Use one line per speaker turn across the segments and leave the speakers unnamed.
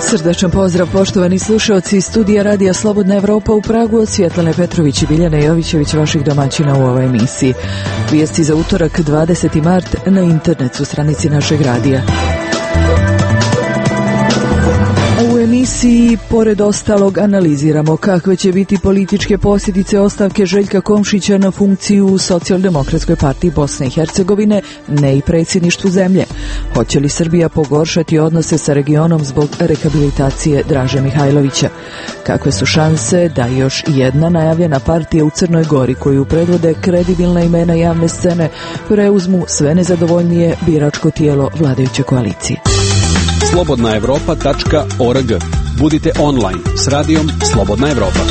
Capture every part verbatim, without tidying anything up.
Srdačan pozdrav poštovani slušalci iz studija Radija Slobodna Evropa u Pragu od Svjetlane Petrović i Biljane Jovićević, vaših domaćina u ovoj emisiji. Vijesti za utorak dvadeseti mart na internetu stranici našeg radija. U emisiji, pored ostalog, analiziramo kakve će biti političke posljedice ostavke Željka Komšića na funkciju u Socijaldemokratskoj partiji Bosne i Hercegovine, ne i predsjedništvu zemlje. Hoće li Srbija pogoršati odnose sa regionom zbog rehabilitacije Draže Mihajlovića? Kakve su šanse da još jedna najavljena partija u Crnoj Gori, koju predvode kredibilna imena javne scene, preuzmu sve nezadovoljnije biračko tijelo vladajuće koalicije?
slobodna evropa tačka org. Budite online s radijom Slobodna Evropa.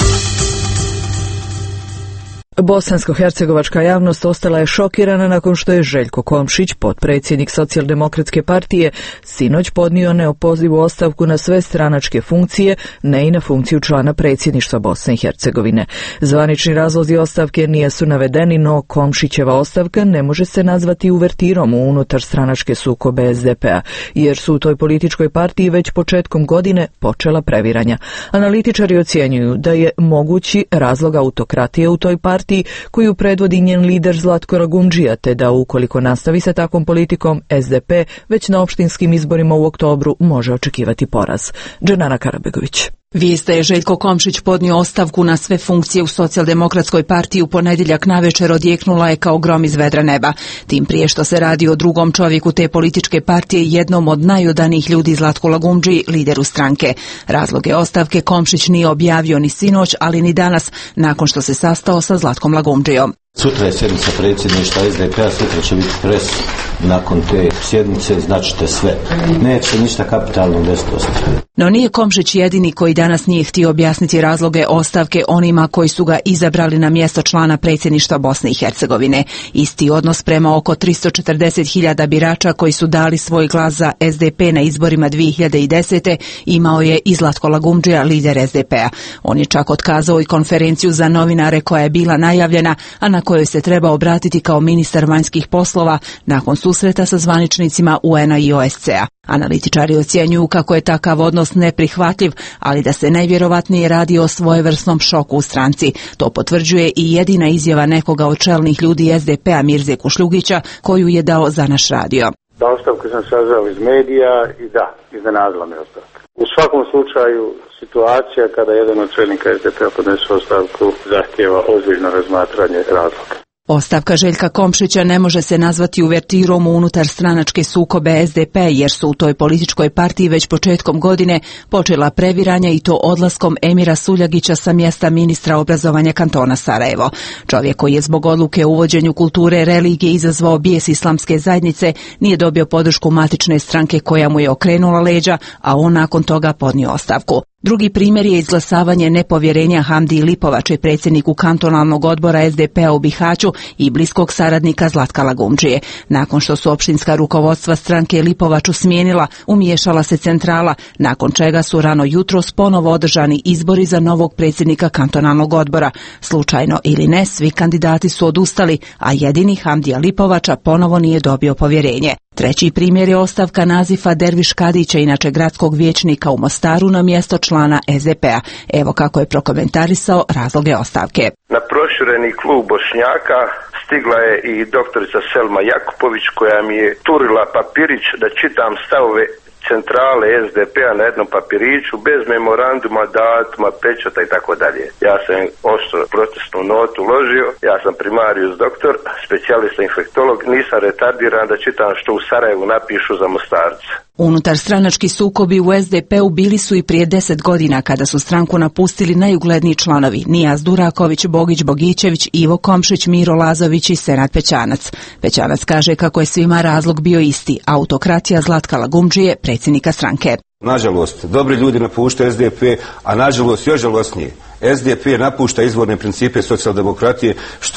Bosansko-hercegovačka javnost ostala je šokirana nakon što je Željko Komšić, potpredsjednik Socijaldemokratske partije, sinoć podnio neopozivu ostavku na sve stranačke funkcije, ne i na funkciju člana predsjedništva Bosne i Hercegovine. Zvanični razlozi ostavke nisu navedeni, no Komšićeva ostavka ne može se nazvati uvertirom u unutar stranačke sukobe es de pe-a, jer su u toj političkoj partiji već početkom godine počela previranja. Analitičari ocjenjuju da je mogući razlog autokratije u toj partiji koju predvodi njen lider Zlatko Ragundžija, te da ukoliko nastavi sa takvom politikom, es de pe već na opštinskim izborima u oktobru može očekivati poraz. Dženana Karabegović.
Vijest da je Željko Komšić podnio ostavku na sve funkcije u Socijaldemokratskoj partiji u ponedjeljak navečer odjeknula je kao grom iz vedra neba. Tim prije što se radi o drugom čovjeku te političke partije, jednom od najodanijih ljudi Zlatku Ragundžiji, lideru stranke. Razloge ostavke Komšić nije objavio ni sinoć, ali ni danas, nakon što se sastao sa Zlatkom Ragundžijom.
Sutra je sjednica predsjedništva es de pe-a, sutra će biti pres nakon te sjednice, značite sve. Neće ništa kapitalno desiti.
No nije Komšić jedini koji danas nije htio objasniti razloge ostavke onima koji su ga izabrali na mjesto člana predsjedništva Bosne i Hercegovine. Isti odnos prema oko tristo četrdeset hiljada birača koji su dali svoj glas za es de pe na izborima dvije hiljade desete imao je i Zlatko Ragundžija, lider es de pe-a. On je čak otkazao i konferenciju za novinare koja je bila najavljena, a na kojoj se treba obratiti kao ministar vanjskih poslova nakon susreta sa zvaničnicima u en a i o es ce-a. Analitičari ocjenjuju kako je takav odnos neprihvatljiv, ali da se najvjerovatnije radi o svojevrsnom šoku u stranci. To potvrđuje i jedina izjava nekoga od čelnih ljudi es de pe-a Mirze Kušljugića, koju je dao za naš radio.
Da, ostavku sam saznao iz medija i da, iznenadila me ostavka. U svakom slučaju, situacija kada jedan od čelnika es de pe-a podnese ostavku zahtijeva ozbiljno razmatranje razloga.
Ostavka Željka Komšića ne može se nazvati uvertirom u unutar stranačke sukobe es de pe, jer su u toj političkoj partiji već početkom godine počela previranja i to odlaskom Emira Suljagića sa mjesta ministra obrazovanja kantona Sarajevo. Čovjek koji je zbog odluke o uvođenju kulture religije izazvao bijes islamske zajednice nije dobio podršku matične stranke koja mu je okrenula leđa, a on nakon toga podnio ostavku. Drugi primjer je izglasavanje nepovjerenja Hamdi Lipovače, predsjedniku kantonalnog odbora es de pe-a u Bihaću i bliskog saradnika Zlatka Ragundžije. Nakon što su opštinska rukovodstva stranke Lipovaču smijenila, umiješala se centrala, nakon čega su rano jutros ponovo održani izbori za novog predsjednika kantonalnog odbora. Slučajno ili ne, svi kandidati su odustali, a jedini Hamdija Lipovača ponovo nije dobio povjerenje. Treći primjer je ostavka Nazifa Derviš Kadića, inače gradskog vijećnika u Mostaru, na mjesto člana es de pe-a. Evo kako je prokomentarisao razloge ostavke.
Na prošireni klub Bošnjaka stigla je i doktorica Selma Jakupović, koja mi je turila papirić da čitam stavove centrale es de pe-a na jednom papiriću bez memoranduma, datuma, pečata i tako dalje. Ja sam oštro protestnu notu uložio, ja sam primarius doktor, specijalista infektolog, nisam retardiran da čitam što u Sarajevu napišu za Mostarce.
Unutar stranački sukobi u es de pe-u bili su i prije deset godina kada su stranku napustili najugledniji članovi Nijaz Duraković, Bogić Bogićević, Ivo Komšić, Miro Lazović i Senad Pećanac. Pećanac kaže kako je svima razlog bio isti, autokratija Zlatka Ragundžije, predsjednika stranke.
Nažalost, dobri ljudi napuštaju es de pe, a nažalost još žalosnije, es de pe napušta izvorne principe socijaldemokratije, što je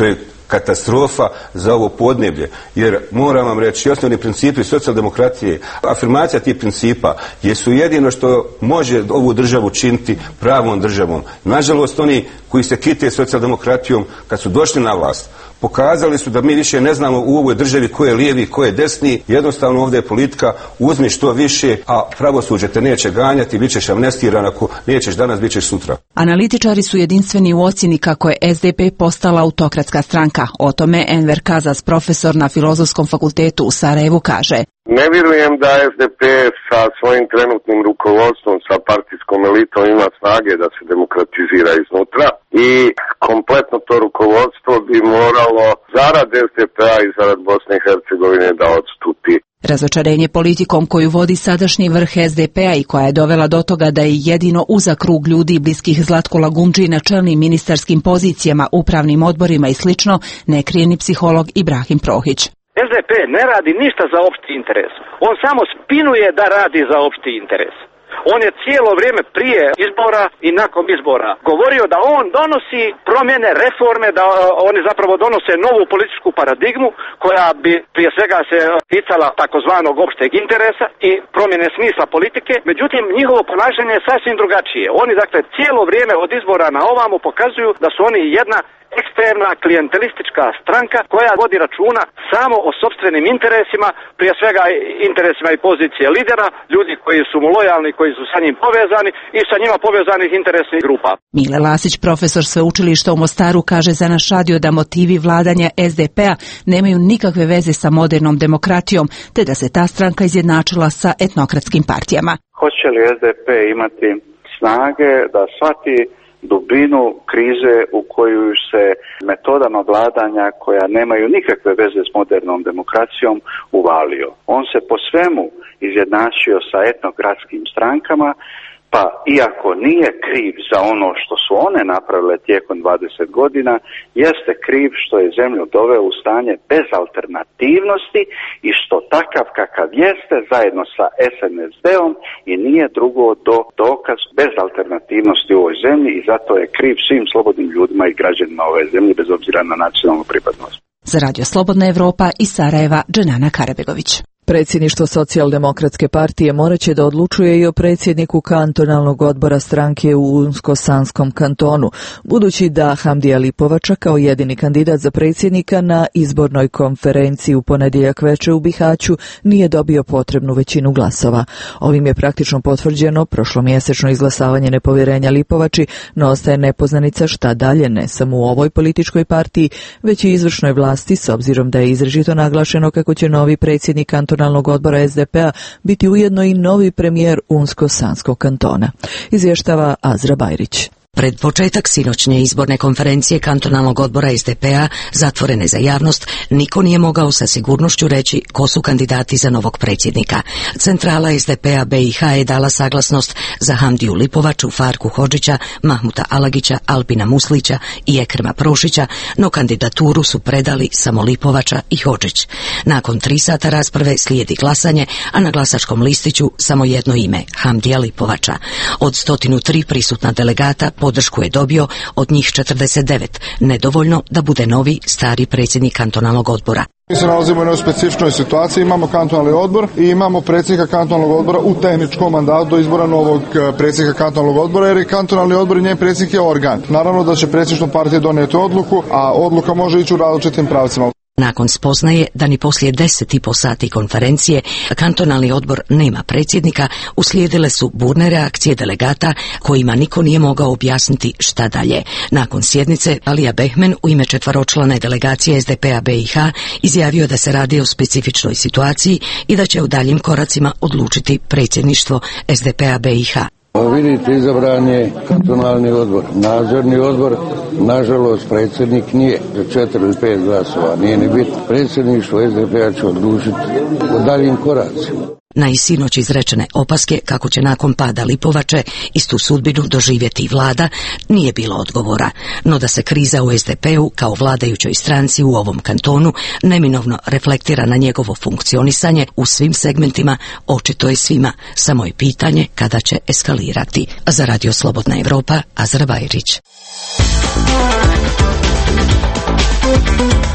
katastrofa za ovo podneblje. Jer moram vam reći, osnovni principi socijaldemokratije, afirmacija tih principa jesu jedino što može ovu državu činiti pravom državom. Nažalost, oni koji se kite socijaldemokratijom kad su došli na vlast, pokazali su da mi više ne znamo u ovoj državi ko je lijevi, ko je desni. Jednostavno ovdje je politika uzmi što više, a pravosuđe te neće ganjati, bit ćeš amnestiran, ako nećeš danas, bit ćeš sutra.
Analitičari su jedinstveni u ocjeni kako je S D P postala autokratska stranka. O tome Enver Kazas, profesor na Filozofskom fakultetu u Sarajevu, kaže:
Ne vjerujem da S D P sa svojim trenutnim rukovodstvom, sa partijskom elitom ima snage da se demokratizira iznutra i kompletno to rukovodstvo bi moralo zarad S D P-a i zarad Bosne i Hercegovine da odstupi.
Razočarenje politikom koju vodi sadašnji vrh S D P-a i koja je dovela do toga da je jedino uzak krug ljudi bliskih Zlatku Lagumdži na čelnim ministarskim pozicijama, upravnim odborima i slično, ne krije ni psiholog Ibrahim Prohić.
S D P ne radi ništa za opšti interes. On samo spinuje da radi za opšti interes. On je cijelo vrijeme prije izbora i nakon izbora govorio da on donosi promjene, reforme, da oni zapravo donose novu političku paradigmu koja bi prije svega se ticala takozvanog opšteg interesa i promjene smisla politike. Međutim, njihovo ponašanje je sasvim drugačije. Oni dakle cijelo vrijeme od izbora na ovamo pokazuju da su oni jedna ekstremna klijentelistička stranka koja vodi računa samo o sopstvenim interesima, prije svega interesima i pozicije lidera, ljudi koji su mu lojalni, koji su sa njim povezani i sa njima povezanih interesnih grupa.
Mile Lasić, profesor sveučilišta u Mostaru, kaže za naš radio da motivi vladanja S D P-a nemaju nikakve veze sa modernom demokratijom, te da se ta stranka izjednačila sa etnokratskim partijama.
Hoće li S D P imati snage da shvati dubinu krize u koju se metodama vladanja koja nemaju nikakve veze s modernom demokracijom uvalio? On se po svemu izjednačio sa etnokratskim strankama, pa iako nije kriv za ono što su one napravile tijekom dvadeset godina, jeste kriv što je zemlju doveo u stanje bezalternativnosti i što takav kakav jeste zajedno sa S N S D-om i nije drugo do dokaz bezalternativnosti u ovoj zemlji i zato je kriv svim slobodnim ljudima i građanima ove zemlje bez obzira na nacionalnu pripadnost.
Za Radio Slobodna Evropa iz Sarajeva, Dženana Karabegović.
Predsjedništvo Socijaldemokratske partije morat će da odlučuje i o predsjedniku kantonalnog odbora stranke u Unsko-Sanskom kantonu, budući da Hamdija Lipovača kao jedini kandidat za predsjednika na izbornoj konferenciji u ponedjeljak veče u Bihaću nije dobio potrebnu većinu glasova. Ovim je praktično potvrđeno prošlomjesečno izglasavanje nepovjerenja Lipovači, no ostaje nepoznanica šta dalje ne samo u ovoj političkoj partiji, već i izvršnoj vlasti, s obzirom da je izričito naglašeno kako će novi predsjednik kantonalnog odbora S D P-a biti ujedno i novi premijer Unsko-Sanskog kantona. Izvještava Azra Bajrić.
Pred početak sinoćnje izborne konferencije kantonalnog odbora S D P-a, zatvorene za javnost, niko nije mogao sa sigurnošću reći ko su kandidati za novog predsjednika. Centrala S D P-a B i H je dala saglasnost za Hamdiju Lipovaču, Farku Hodžića, Mahmuta Alagića, Alpina Muslića i Ekrema Prošića, no kandidaturu su predali samo Lipovača i Hodžić. Nakon tri sata rasprave slijedi glasanje, a na glasačkom listiću samo jedno ime, Hamdija Lipovača. Od stotinu tri prisutna delegata podršku je dobio, od njih četrdeset devet, nedovoljno da bude novi stari predsjednik kantonalnog odbora.
Mi se nalazimo u jednoj specifičnoj situaciji, imamo kantonalni odbor i imamo predsjednika kantonalnog odbora u tehničkom mandatu do izbora novog predsjednika kantonalnog odbora, jer je kantonalni odbor i njen predsjednik je organ. Naravno da će predsjedništvo partije donijeti odluku, a odluka može ići u različitim pravcima.
Nakon spoznaje da ni poslije deset i po sati konferencije kantonalni odbor nema predsjednika, uslijedile su burne reakcije delegata kojima niko nije mogao objasniti šta dalje. Nakon sjednice, Alija Behmen u ime četveročlane delegacije S D P-a B i H izjavio da se radi o specifičnoj situaciji i da će u daljim koracima odlučiti predsjedništvo S D P-a B i H.
Vidite, izabran je kantonalni odbor. Nadzorni odbor, nažalost, predsjednik nije za četiri ili pet glasova. Nije ni bitno. Predsjedništvo S D P-a će odlučiti o daljim koracima.
Na i sinoć izrečene opaske kako će nakon pada Lipovače istu sudbinu doživjeti i vlada, nije bilo odgovora. No da se kriza u S D P-u kao vladajućoj stranci u ovom kantonu neminovno reflektira na njegovo funkcionisanje u svim segmentima, očito je svima, samo je pitanje kada će eskalirati. Za Radio Slobodna Evropa, Azra Bajrić.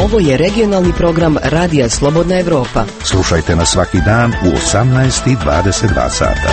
Ovo je regionalni program Radija Slobodna Evropa.
Slušajte nas svaki dan u osamnaest i dvadeset dva sata.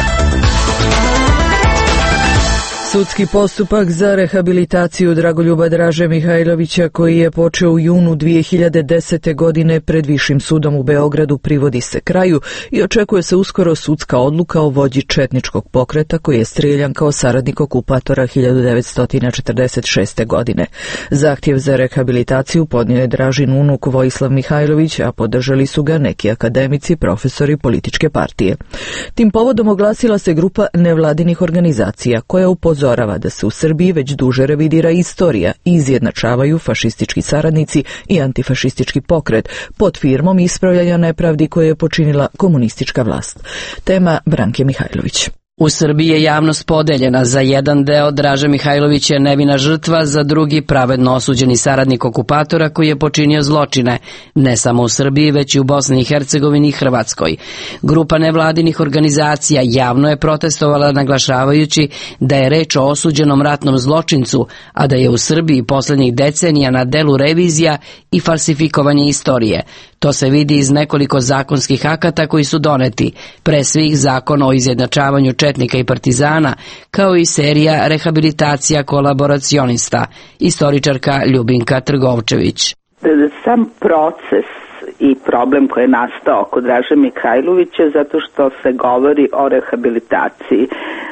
Sudski postupak za rehabilitaciju Dragoljuba Draže Mihajlovića, koji je počeo u junu dvije hiljade desete. godine pred Višim sudom u Beogradu, privodi se kraju i očekuje se uskoro sudska odluka o vođi četničkog pokreta koji je streljan kao saradnik okupatora hiljadu devetsto četrdeset šeste. godine. Zahtjev za rehabilitaciju podnio je Dražin unuk Vojislav Mihajlović, a podržali su ga neki akademici, profesori političke partije. Tim povodom oglasila se grupa nevladinih organizacija koja upozorava da se u Srbiji već duže revidira istorija i izjednačavaju fašistički saradnici i antifašistički pokret pod firmom ispravljanja nepravdi koje je počinila komunistička vlast. Tema Branke Mihajlović.
U Srbiji je javnost podeljena. Za jedan deo Draža Mihajlović je nevina žrtva, za drugi pravedno osuđeni saradnik okupatora koji je počinio zločine, ne samo u Srbiji, već i u Bosni i Hercegovini i Hrvatskoj. Grupa nevladinih organizacija javno je protestovala naglašavajući da je reč o osuđenom ratnom zločincu, a da je u Srbiji poslednjih decenija na delu revizija i falsifikovanje istorije. To se vidi iz nekoliko zakonskih akata koji su doneti, pre svih zakon o izjednačavanju četnika i partizana, kao i serija rehabilitacija kolaboracionista, istoričarka Ljubinka Trgovčević.
Sam proces i problem koji je nastao oko Draže Mihajlovića zato što se govori o rehabilitaciji,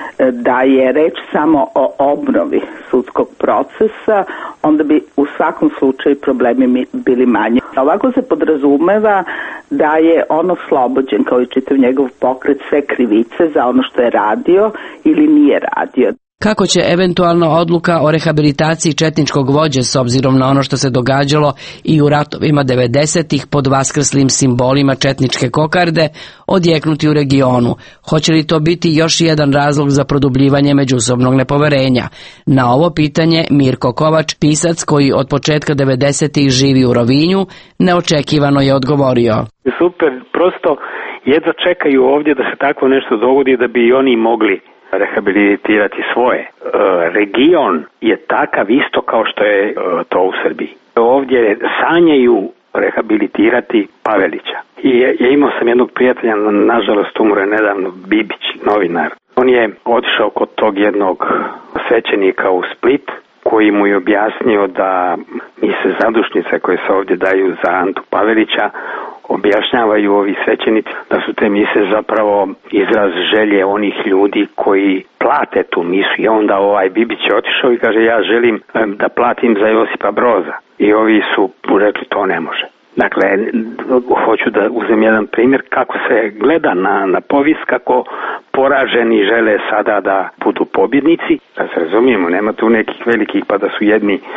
da je reč samo o obnovi sudskog procesa, onda bi u svakom slučaju problemi bili manji. Ovako se podrazumeva da je on oslobođen, kao i čitav njegov pokret, sve krivice za ono što je radio ili nije radio.
Kako će eventualna odluka o rehabilitaciji četničkog vođe, s obzirom na ono što se događalo i u ratovima devedesetih pod vaskrslim simbolima četničke kokarde, odjeknuti u regionu? Hoće li to biti još jedan razlog za produbljivanje međusobnog nepoverenja? Na ovo pitanje Mirko Kovač, pisac koji od početka devedesetih živi u Rovinju, neočekivano je odgovorio.
Super, prosto jedva čekaju ovdje da se takvo nešto dogodi da bi i oni mogli rehabilitirati svoje. E, region je takav isto kao što je e, to u Srbiji. Ovdje sanjaju rehabilitirati Pavelića. I ja imao sam jednog prijatelja, nažalost umro je nedavno, Bibić, novinar. On je otišao kod tog jednog svećenika u Split, koji mu je objasnio da mise zadušnice koje se ovdje daju za Antu Pavelića objašnjavaju ovi svećenici da su te mise zapravo izraz želje onih ljudi koji plate tu misu. I onda ovaj Bibić je otišao i kaže ja želim da platim za Josipa Broza. I ovi su rekli to ne može. Dakle, hoću da uzem jedan primjer kako se gleda na, na povijest, kako poraženi žele sada da budu pobjednici. Da se razumijemo, nema tu nekih velikih pa da su jedni uh,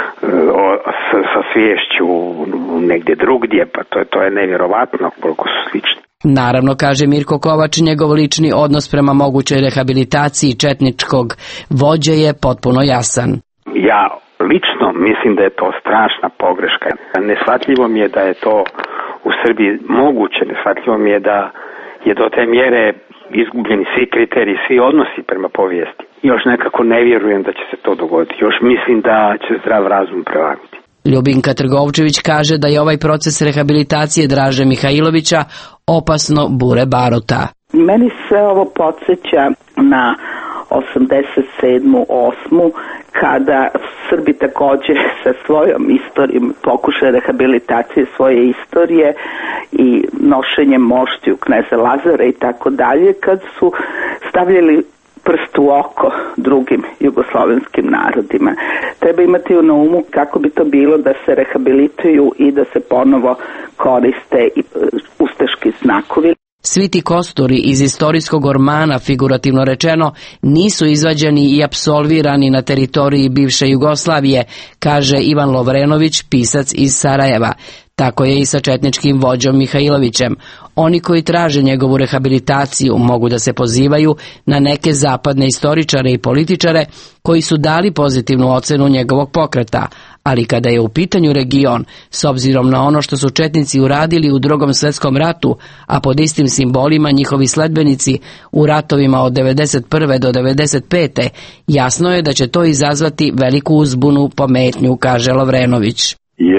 o, sa, sa sviješću negdje drugdje, pa to, to je nevjerovatno koliko su slični.
Naravno, kaže Mirko Kovač, njegov lični odnos prema mogućoj rehabilitaciji četničkog vođe je potpuno jasan.
Ja lično mislim da je to strašna pogreška. Neshvatljivo mi je da je to u Srbiji moguće, neshvatljivo mi je da je do te mjere izgubljeni svi kriteriji, svi odnosi prema povijesti. Još nekako ne vjerujem da će se to dogoditi. Još mislim da će zdrav razum prevagnuti.
Ljubinka Trgovčević kaže da je ovaj proces rehabilitacije Draže Mihajlovića opasno bure baruta.
Meni se ovo podsjeća na osamdeset sedmu osmu kada Srbi također sa svojom istorijom pokušaju rehabilitacije svoje istorije i nošenjem moštiju kneza Lazara i tako dalje, kad su stavljali prst u oko drugim jugoslovenskim narodima. Treba imati na umu kako bi to bilo da se rehabilituju i da se ponovo koriste i ustaški znakovi.
Svi ti kosturi iz istorijskog ormana, figurativno rečeno, nisu izvađeni i apsolvirani na teritoriji bivše Jugoslavije, kaže Ivan Lovrenović, pisac iz Sarajeva. Tako je i sa četničkim vođom Mihajlovićem. Oni koji traže njegovu rehabilitaciju mogu da se pozivaju na neke zapadne istoričare i političare koji su dali pozitivnu ocenu njegovog pokreta, ali kada je u pitanju region, s obzirom na ono što su četnici uradili u Drugom svjetskom ratu, a pod istim simbolima njihovi sledbenici u ratovima od devedeset prve do devedeset pete, jasno je da će to izazvati veliku uzbunu, pometnju, kaže Lovrenović.
Jer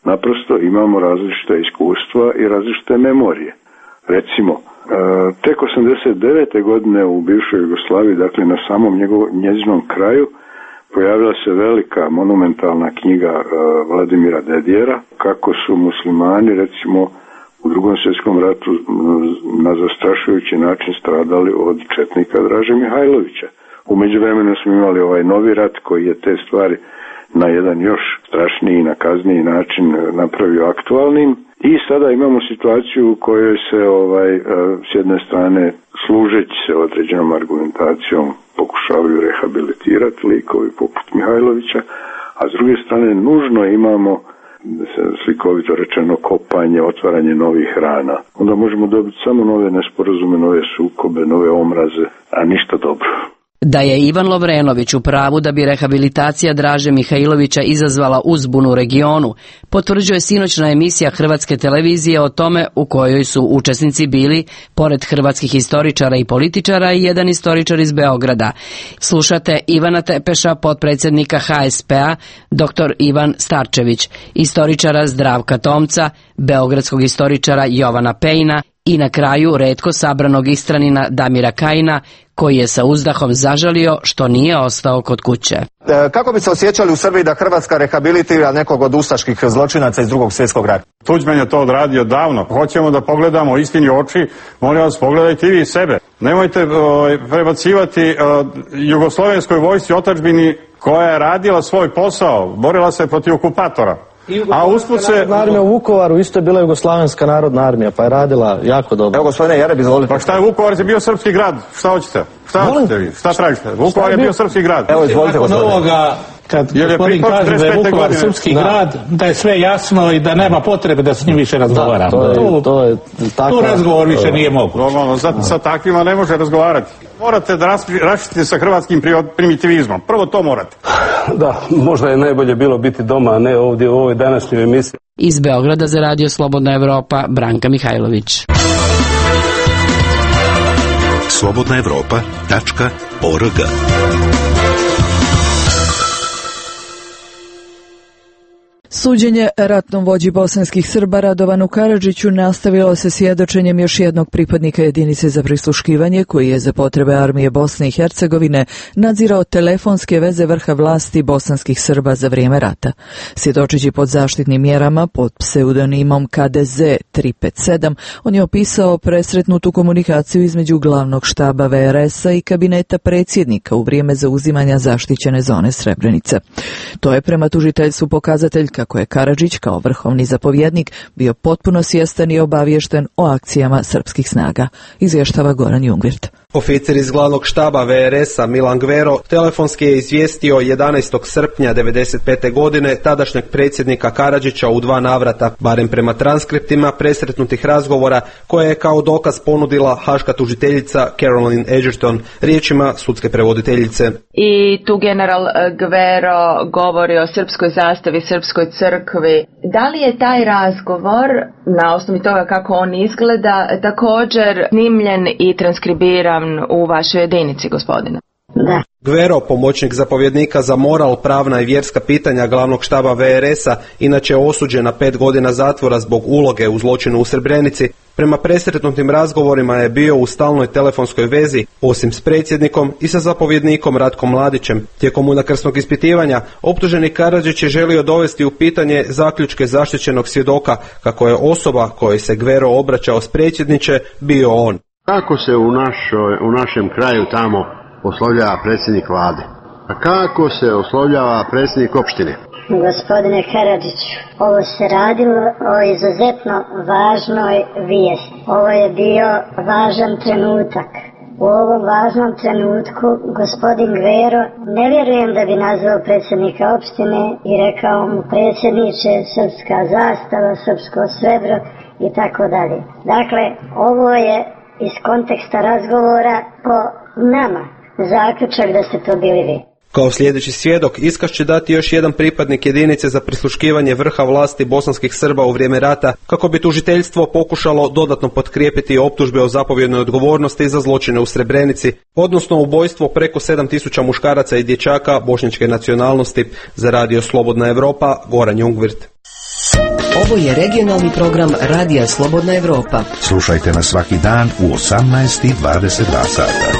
naprosto imamo različite iskustva i različite memorije. Recimo, tek osamdeset devete godine u bivšoj Jugoslaviji, dakle na samom njegov, njezinom kraju, pojavila se velika monumentalna knjiga Vladimira Dedijera, kako su muslimani, recimo, u Drugom svjetskom ratu na zastrašujući način stradali od četnika Draže Mihajlovića. U međuvremenu smo imali ovaj novi rat koji je te stvari na jedan još strašniji i nakazniji način napravio aktualnim. I sada imamo situaciju u kojoj se ovaj, s jedne strane služeći se određenom argumentacijom pokušavaju rehabilitirati likovi poput Mihajlovića, a s druge strane nužno imamo, slikovito rečeno, kopanje, otvaranje novih rana. Onda možemo dobiti samo nove nesporazume, nove sukobe, nove omraze, a ništa dobro.
Da je Ivan Lovrenović u pravu da bi rehabilitacija Draže Mihajlovića izazvala uzbunu u regionu, potvrđuje sinoćna emisija Hrvatske televizije o tome u kojoj su učesnici bili, pored hrvatskih istoričara i političara, i jedan istoričar iz Beograda. Slušate Ivana Tepeša, potpredsjednika H S P-a, doktor Ivan Starčević, istoričara Zdravka Tomca, beogradskog istoričara Jovana Pejna i na kraju retko sabranog Istranina Damira Kajina, koji je sa uzdahom zažalio što nije ostao kod kuće.
E, kako bi se osjećali u Srbiji da Hrvatska rehabilitira nekog od ustaških zločinaca iz Drugog svjetskog rata?
Tuđman je to odradio davno. Hoćemo da pogledamo istini u oči, molim vas, pogledajte i vi sebe. Nemojte o, prebacivati o, jugoslovenskoj vojsci otadžbini koja je radila svoj posao, borila se protiv okupatora. A usput se...
Armija u Vukovaru isto je bila Jugoslavenska narodna armija, pa je radila jako dobro.
Evo, gospodine Jereb, izvolite.
Pa šta je Vukovar je bio srpski grad? Šta hoćete? Šta hoćete vi? Šta tražite? Vukovar je bio srpski grad.
Evo, izvolite, gospodine.
Ovoga, kad gospodin kaže da je Vukovar srpski da. grad, da je sve jasno i da nema potrebe da s njim više razgovaramo. Da, to je, to je tako,
tu razgovor više to, nije moguć. Normalno, sa, sa takvima ne može razgovarati. Morate da raščistite sa hrvatskim primitivizmom. Prvo to morate.
Da, možda je najbolje bilo biti doma, a ne ovdje u ovoj današnjoj emisiji.
Iz Beograda za Radio Slobodna Evropa, Branka Mihajlović.
slobodna evropa tačka org.
Suđenje ratnom vođi bosanskih Srba Radovanu Karadžiću nastavilo se svjedočenjem još jednog pripadnika jedinice za prisluškivanje koji je za potrebe armije Bosne i Hercegovine nadzirao telefonske veze vrha vlasti bosanskih Srba za vrijeme rata. Svjedočeći pod zaštitnim mjerama pod pseudonimom K D Z tri pet sedam, on je opisao presretnutu komunikaciju između glavnog štaba V R S-a i kabineta predsjednika u vrijeme zauzimanja zaštićene zone Srebrenica. To je prema tužiteljstvu pokazatelj kako je Karadžić kao vrhovni zapovjednik bio potpuno svjestan i obaviješten o akcijama srpskih snaga, izvještava Goran Jungvirt.
Oficir iz glavnog štaba V R S-a Milan Gvero telefonski je izvijestio jedanaestog srpnja devedeset pete godine tadašnjeg predsjednika Karadžića u dva navrata, barem prema transkriptima presretnutih razgovora koje je kao dokaz ponudila haška tužiteljica Caroline Edgerton riječima sudske prevoditeljice.
I tu general Gvero govori o srpskoj zastavi, srpskoj crkvi. Da li je taj razgovor, na osnovi toga kako on izgleda, također snimljen i transkribiran u vašoj jedinici, gospodine? Da.
Gvero, pomoćnik zapovjednika za moral, pravna i vjerska pitanja glavnog štaba V R S-a, inače je osuđen na pet godina zatvora zbog uloge u zločinu u Srebrenici, prema presretnutim razgovorima je bio u stalnoj telefonskoj vezi, osim s predsjednikom i sa zapovjednikom Ratkom Mladićem. Tijekom unakrsnog ispitivanja, optuženi Karadžić je želio dovesti u pitanje zaključke zaštićenog svjedoka kako je osoba kojoj se Gvero obraćao s predsjedniče bio on.
Kako se u, našoj, u našem kraju tamo oslovljava predsjednik vlade? A kako se oslovljava predsjednik opštine?
Gospodine Karadžiću, ovo se radilo o izuzetno važnoj vijesti. Ovo je bio važan trenutak. U ovom važnom trenutku gospodin Gvero ne vjerujem da bi nazvao predsjednika opštine i rekao mu predsjedniče, srpska zastava, srpsko srebro i tako dalje. Dakle, ovo je iz konteksta razgovora po nama zaključak da ste to bili vi.
Kao sljedeći svjedok iskaz će dati još jedan pripadnik jedinice za prisluškivanje vrha vlasti bosanskih Srba u vrijeme rata, kako bi tužiteljstvo pokušalo dodatno potkrijepiti optužbe o zapovjednoj odgovornosti za zločine u Srebrenici, odnosno ubojstvo preko sedam tisuća muškaraca i dječaka bošnjačke nacionalnosti. Za Radio Slobodna Evropa, Goran Jungvirt.
Ovo je regionalni program Radija Slobodna Evropa.
Slušajte nas svaki dan u osamnaest i dvadeset dva sata.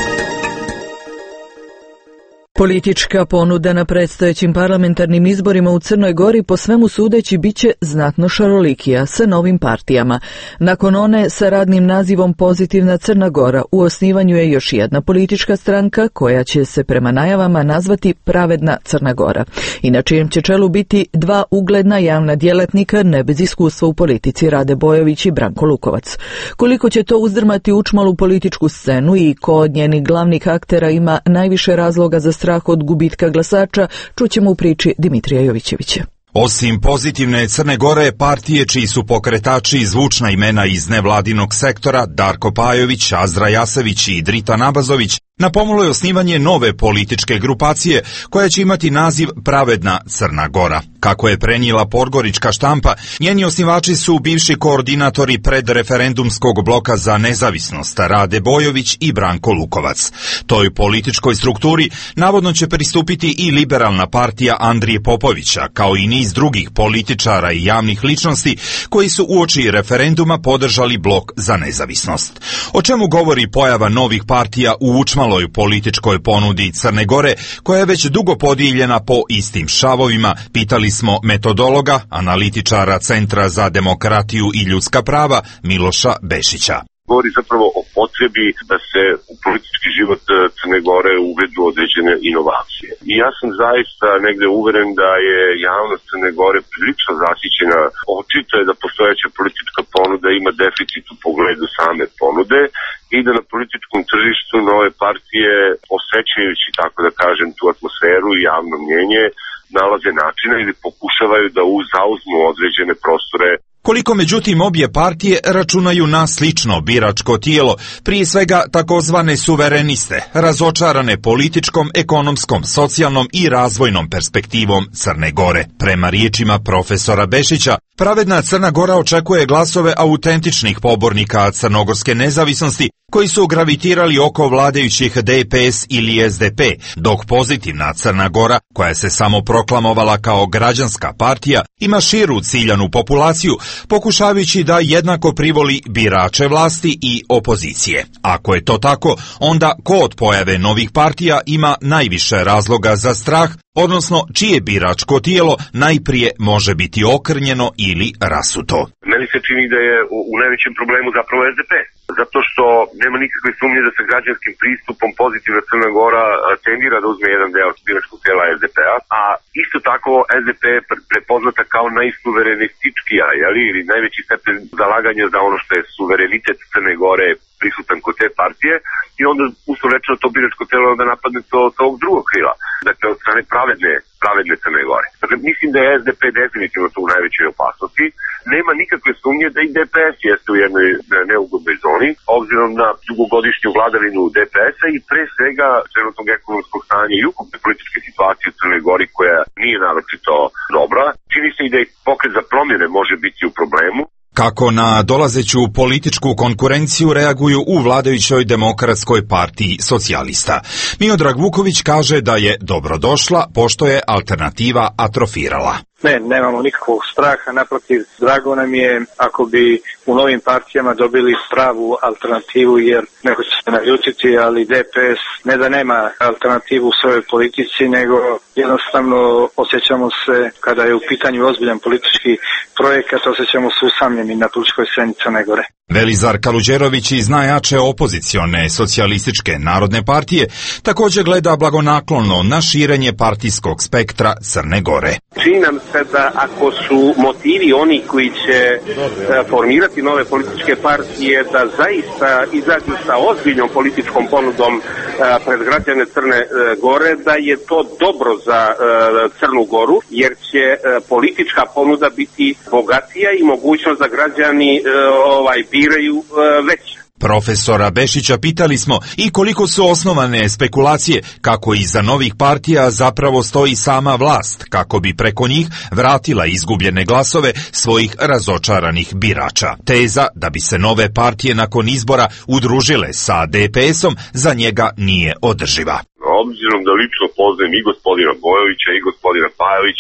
Politička ponuda na predstojećim parlamentarnim izborima u Crnoj Gori po svemu sudeći biće znatno šarolikija sa novim partijama. Nakon one sa radnim nazivom Pozitivna Crna Gora u osnivanju je još jedna politička stranka koja će se prema najavama nazvati Pravedna Crna Gora i na čijem će čelu biti dva ugledna javna djelatnika ne bez iskustva u politici, Rade Bojović i Branko Lukovac. Koliko će to uzdrmati učmalu političku scenu i ko od njenih glavnih aktera ima najviše razloga za strah od gubitka glasača, čućemo u priči Dimitrija Jovićevića.
Osim Pozitivne Crne Gore, partije čiji su pokretači i zvučna imena iz nevladinog sektora Darko Pajović, Azdra Jasević i Drita Nabazović, napomalo je osnivanje nove političke grupacije koja će imati naziv Pravedna Crna Gora. Kako je prenijela podgorička štampa, njeni osnivači su bivši koordinatori predreferendumskog bloka za nezavisnost Rade Bojović i Branko Lukovac. Toj političkoj strukturi navodno će pristupiti i liberalna partija Andrije Popovića, kao i niz drugih političara i javnih ličnosti koji su uoči referenduma podržali blok za nezavisnost. O čemu govori pojava novih partija u učmaloj političkoj ponudi Crne Gore, koja je već dugo podijeljena po istim šavovima, pitali smo metodologa, analitičara Centra za demokratiju i ljudska prava Miloša Bešića.
Govori zapravo o potrebi da se u politički život Crne Gore uvedu određene inovacije. I ja sam zaista negde uveren da je javnost Crne Gore prilično zasićena. Očito je da postojeća politička ponuda ima deficit u pogledu same ponude i da na političkom tržištu nove partije, osjećajući, tako da kažem, tu atmosferu i javno mnjenje, nalaze načina ili pokušavaju da zauzmu određene prostore.
Koliko međutim obje partije računaju na slično biračko tijelo, prije svega takozvane suvereniste, razočarane političkom, ekonomskom, socijalnom i razvojnom perspektivom Crne Gore. Prema riječima profesora Bešića, Pravedna Crna Gora očekuje glasove autentičnih pobornika crnogorske nezavisnosti koji su gravitirali oko vladajućih D P S ili S D P, dok Pozitivna Crna Gora, koja se samo proklamovala kao građanska partija, ima širu ciljanu populaciju, pokušavajući da jednako privoli birače vlasti i opozicije. Ako je to tako, onda ko od pojave novih partija ima najviše razloga za strah, odnosno čije biračko tijelo najprije može biti okrnjeno ili rasuto.
Meni se čini da je u najvećem problemu zapravo S D P. Zato što nema nikakve sumnje da se građanskim pristupom Pozitivna Crna Gora tendira da uzme jedan deo biračkog tijela S D P-a, a isto tako S D P je prepoznata kao najsuverenističkija, jeli, ili najveći stepen zalaganja za ono što je suverenitet Crne Gore prisutan kod te partije i onda usto rečeno to biračko tijelo onda napadne to tog drugog krila, dakle od strane pravedne, pravedne Crne Gore. Dakle, mislim da je S D P definitivno tu u najvećoj opasnosti. Nema nikakve sumnje da i D P S jeste u jednoj neugodnoj zoni, obzirom na dugogodišnju vladavinu D P S-a i pre svega trenutnog ekonomskog stanja i ukupne političke situacije u Crnoj Gori koja nije naročito dobra. Čini se i da i pokret za promjene može biti u problemu.
Kako na dolazeću političku konkurenciju reaguju u vladajućoj Demokratskoj partiji socijalista. Miodrag Vuković kaže da je dobrodošla pošto je alternativa atrofirala.
Ne, nemamo nikakvog straha, naprotiv, drago nam je ako bi u novim partijama dobili pravu alternativu, jer neko će se naljutiti, ali D P S ne da nema alternativu u svojoj politici, nego jednostavno osjećamo se, kada je u pitanju ozbiljan politički projekat, osjećamo se usamljeni na političkoj sceni Crne Gore.
Velizar Kaluđerović iz najjače opozicione socijalističke narodne partije također gleda blagonaklono na širenje partijskog spektra Crne Gore.
Čini nam se da ako su motivi oni koji će formirati nove političke partije da zaista izađu sa ozbiljnom političkom ponudom pred građane Crne Gore, da je to dobro za Crnu Goru, jer će politička ponuda biti bogatija i mogućnost da građani ovaj biraju veće.
Profesora Bešića pitali smo i koliko su osnovane spekulacije kako iza novih partija zapravo stoji sama vlast, kako bi preko njih vratila izgubljene glasove svojih razočaranih birača. Teza da bi se nove partije nakon izbora udružile sa D P S-om za njega nije održiva.
Obzirom da lično poznajem i gospodina Bojovića i gospodina Pajovića,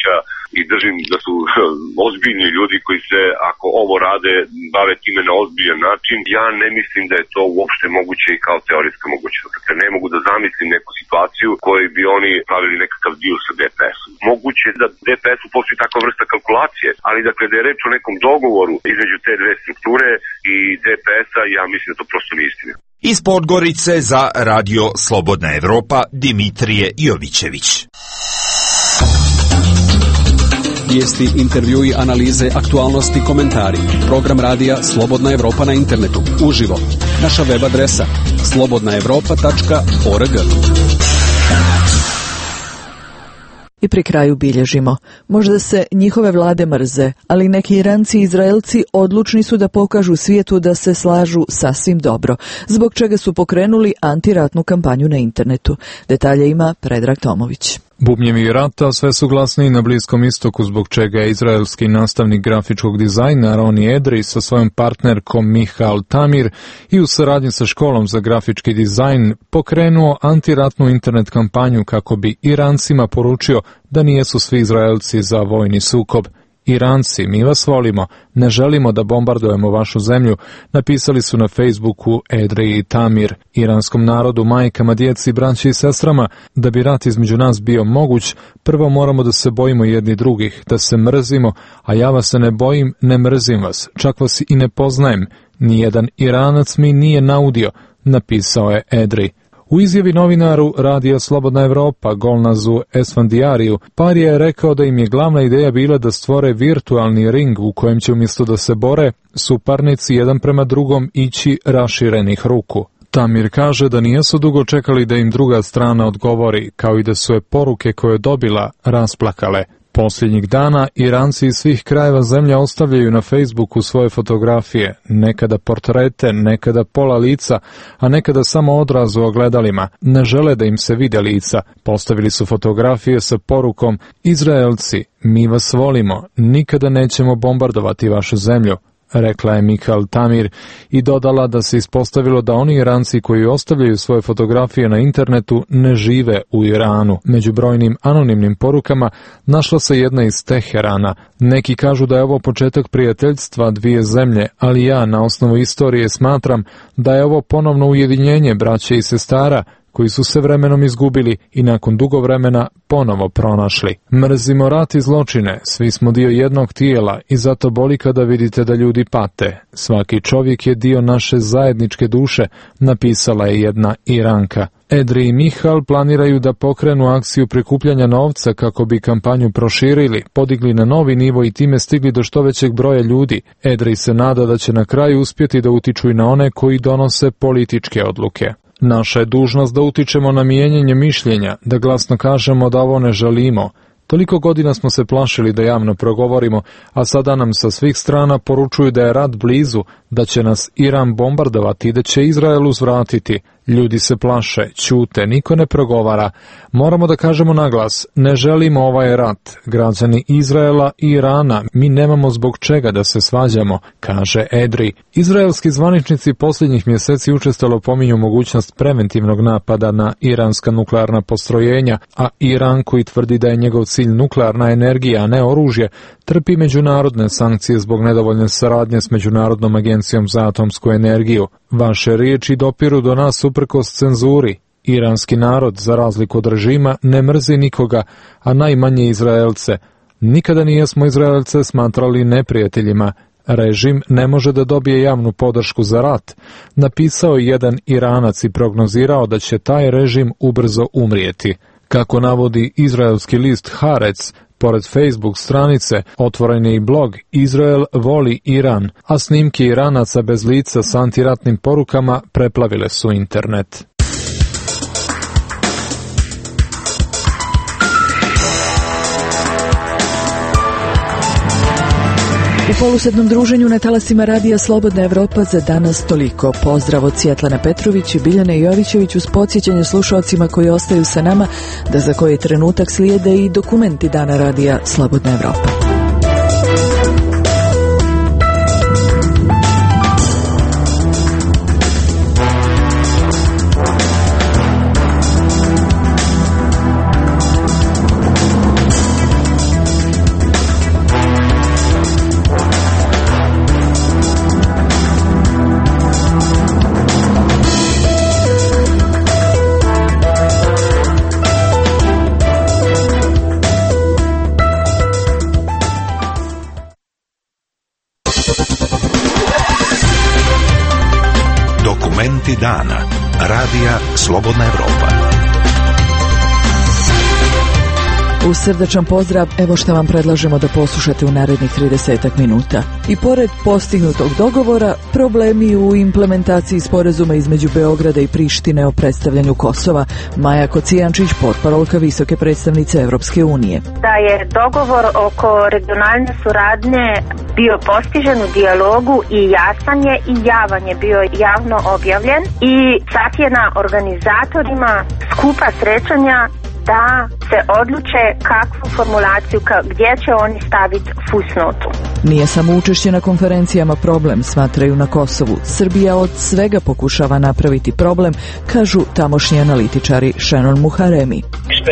i držim da su ozbiljni ljudi koji se, ako ovo rade, bave time na ozbiljan način. Ja ne mislim da je to uopšte moguće i kao teoretska mogućnost. Dakle, ne mogu da zamislim neku situaciju koji bi oni pravili nekakav deal sa D P S-om. Moguće da D P S-u postoji takva vrsta kalkulacije, ali dakle da je reč o nekom dogovoru između te dve strukture i D P S-a, ja mislim da to prosto nije istina.
Iz Podgorice za Radio Slobodna Evropa Dimitrije Jovićević.
Vijesti, intervjui, analize, aktualnosti, komentari. Program radija Slobodna Evropa na internetu. Uživo. Naša web adresa slobodna evropa tačka org.
I pri kraju bilježimo. Možda se njihove vlade mrze, ali neki Iranci i Izraelci odlučni su da pokažu svijetu da se slažu sasvim dobro, zbog čega su pokrenuli antiratnu kampanju na internetu. Detalje ima Predrag Tomović.
Bubnjevi rata sve su glasniji na Bliskom istoku, zbog čega je izraelski nastavnik grafičkog dizajna Roni Edri sa svojom partnerkom Michal Tamir i u saradnji sa školom za grafički dizajn pokrenuo antiratnu internet kampanju kako bi Irancima poručio da nijesu svi Izraelci za vojni sukob. Iranci, mi vas volimo, ne želimo da bombardujemo vašu zemlju, napisali su na Facebooku Edri i Tamir. Iranskom narodu, majkama, djeci, braći i sestrama, da bi rat između nas bio moguć, prvo moramo da se bojimo jedni drugih, da se mrzimo, a ja vas se ne bojim, ne mrzim vas, čak vas i ne poznajem. Nijedan Iranac mi nije naudio, napisao je Edri. U izjavi novinaru Radija Slobodna Evropa Golnazu Esfandijariju, Parija je rekao da im je glavna ideja bila da stvore virtualni ring u kojem će umjesto da se bore, suparnici jedan prema drugom ići raširenih ruku. Tamir kaže da nijesu dugo čekali da im druga strana odgovori, kao i da su je poruke koje je dobila rasplakale. Posljednjih dana Iranci iz svih krajeva zemlje ostavljaju na Facebooku svoje fotografije, nekada portrete, nekada pola lica, a nekada samo odraz u ogledalima. Ne žele da im se vide lica. Postavili su fotografije sa porukom: Izraelci, mi vas volimo, nikada nećemo bombardovati vašu zemlju, rekla je Michal Tamir i dodala da se ispostavilo da oni Iranci koji ostavljaju svoje fotografije na internetu ne žive u Iranu. Među brojnim anonimnim porukama našla se jedna iz Teherana. Neki kažu da je ovo početak prijateljstva dvije zemlje, ali ja na osnovu istorije smatram da je ovo ponovno ujedinjenje braće i sestara koji su se vremenom izgubili i nakon dugo vremena ponovo pronašli. Mrzimo rat i zločine, svi smo dio jednog tijela i zato boli kada vidite da ljudi pate. Svaki čovjek je dio naše zajedničke duše, napisala je jedna Iranka. Edri i Michal planiraju da pokrenu akciju prikupljanja novca kako bi kampanju proširili, podigli na novi nivo i time stigli do što većeg broja ljudi. Edri se nada da će na kraju uspjeti da utiču i na one koji donose političke odluke. Naša je dužnost da utičemo na mijenjanje mišljenja, da glasno kažemo da ovo ne želimo. Toliko godina smo se plašili da javno progovorimo, a sada nam sa svih strana poručuju da je rat blizu, da će nas Iran bombardovati i da će Izrael uzvratiti. Ljudi se plaše, ćute, niko ne progovara. Moramo da kažemo naglas, ne želimo ovaj rat. Građani Izraela i Irana, mi nemamo zbog čega da se svađamo, kaže Edri. Izraelski zvaničnici posljednjih mjeseci učestalo pominju mogućnost preventivnog napada na iranska nuklearna postrojenja, a Iran, koji tvrdi da je njegov cilj nuklearna energija, a ne oružje, trpi međunarodne sankcije zbog nedovoljne saradnje s Međunarodnom agencijom za atomsku energiju. Vaše riječi dopiru do nas uprkos cenzuri. Iranski narod, za razliku od režima, ne mrzi nikoga, a najmanje Izraelce. Nikada nijesmo Izraelce smatrali neprijateljima. Režim ne može da dobije javnu podršku za rat, napisao je jedan Iranac i prognozirao da će taj režim ubrzo umrijeti. Kako navodi izraelski list Haaretz, pored Facebook stranice otvoren je i blog Izrael voli Iran, a snimke Iranaca bez lica s antiratnim porukama preplavile su internet.
U polusednom druženju na talasima Radija Slobodna Evropa za danas toliko. Pozdrav od Cvjetlana Petrović i Biljane Jovićević uz podsjećanje slušalcima koji ostaju sa nama da za koji trenutak slijede i dokumenti dana Radija Slobodna Evropa.
Momenti dana. Radija Slobodna Evropa.
Uz srdačan pozdrav, evo što vam predlažemo da poslušate u narednih tridesetak minuta. I pored postignutog dogovora, problemi u implementaciji sporazuma između Beograda i Prištine o predstavljanju Kosova. Maja Kocijančić, portparolka visoke predstavnice Evropske unije.
Da je dogovor oko regionalne suradnje bio postižen u dijalogu i jasan je i javan je bio javno objavljen i sad je na organizatorima skupa srećanja da se odluče kakvu formulaciju, gdje će oni staviti fusnotu.
Nije samo učešće na konferencijama problem, smatraju na Kosovu. Srbija od svega pokušava napraviti problem, kažu tamošnji analitičari Šenon Muharemi.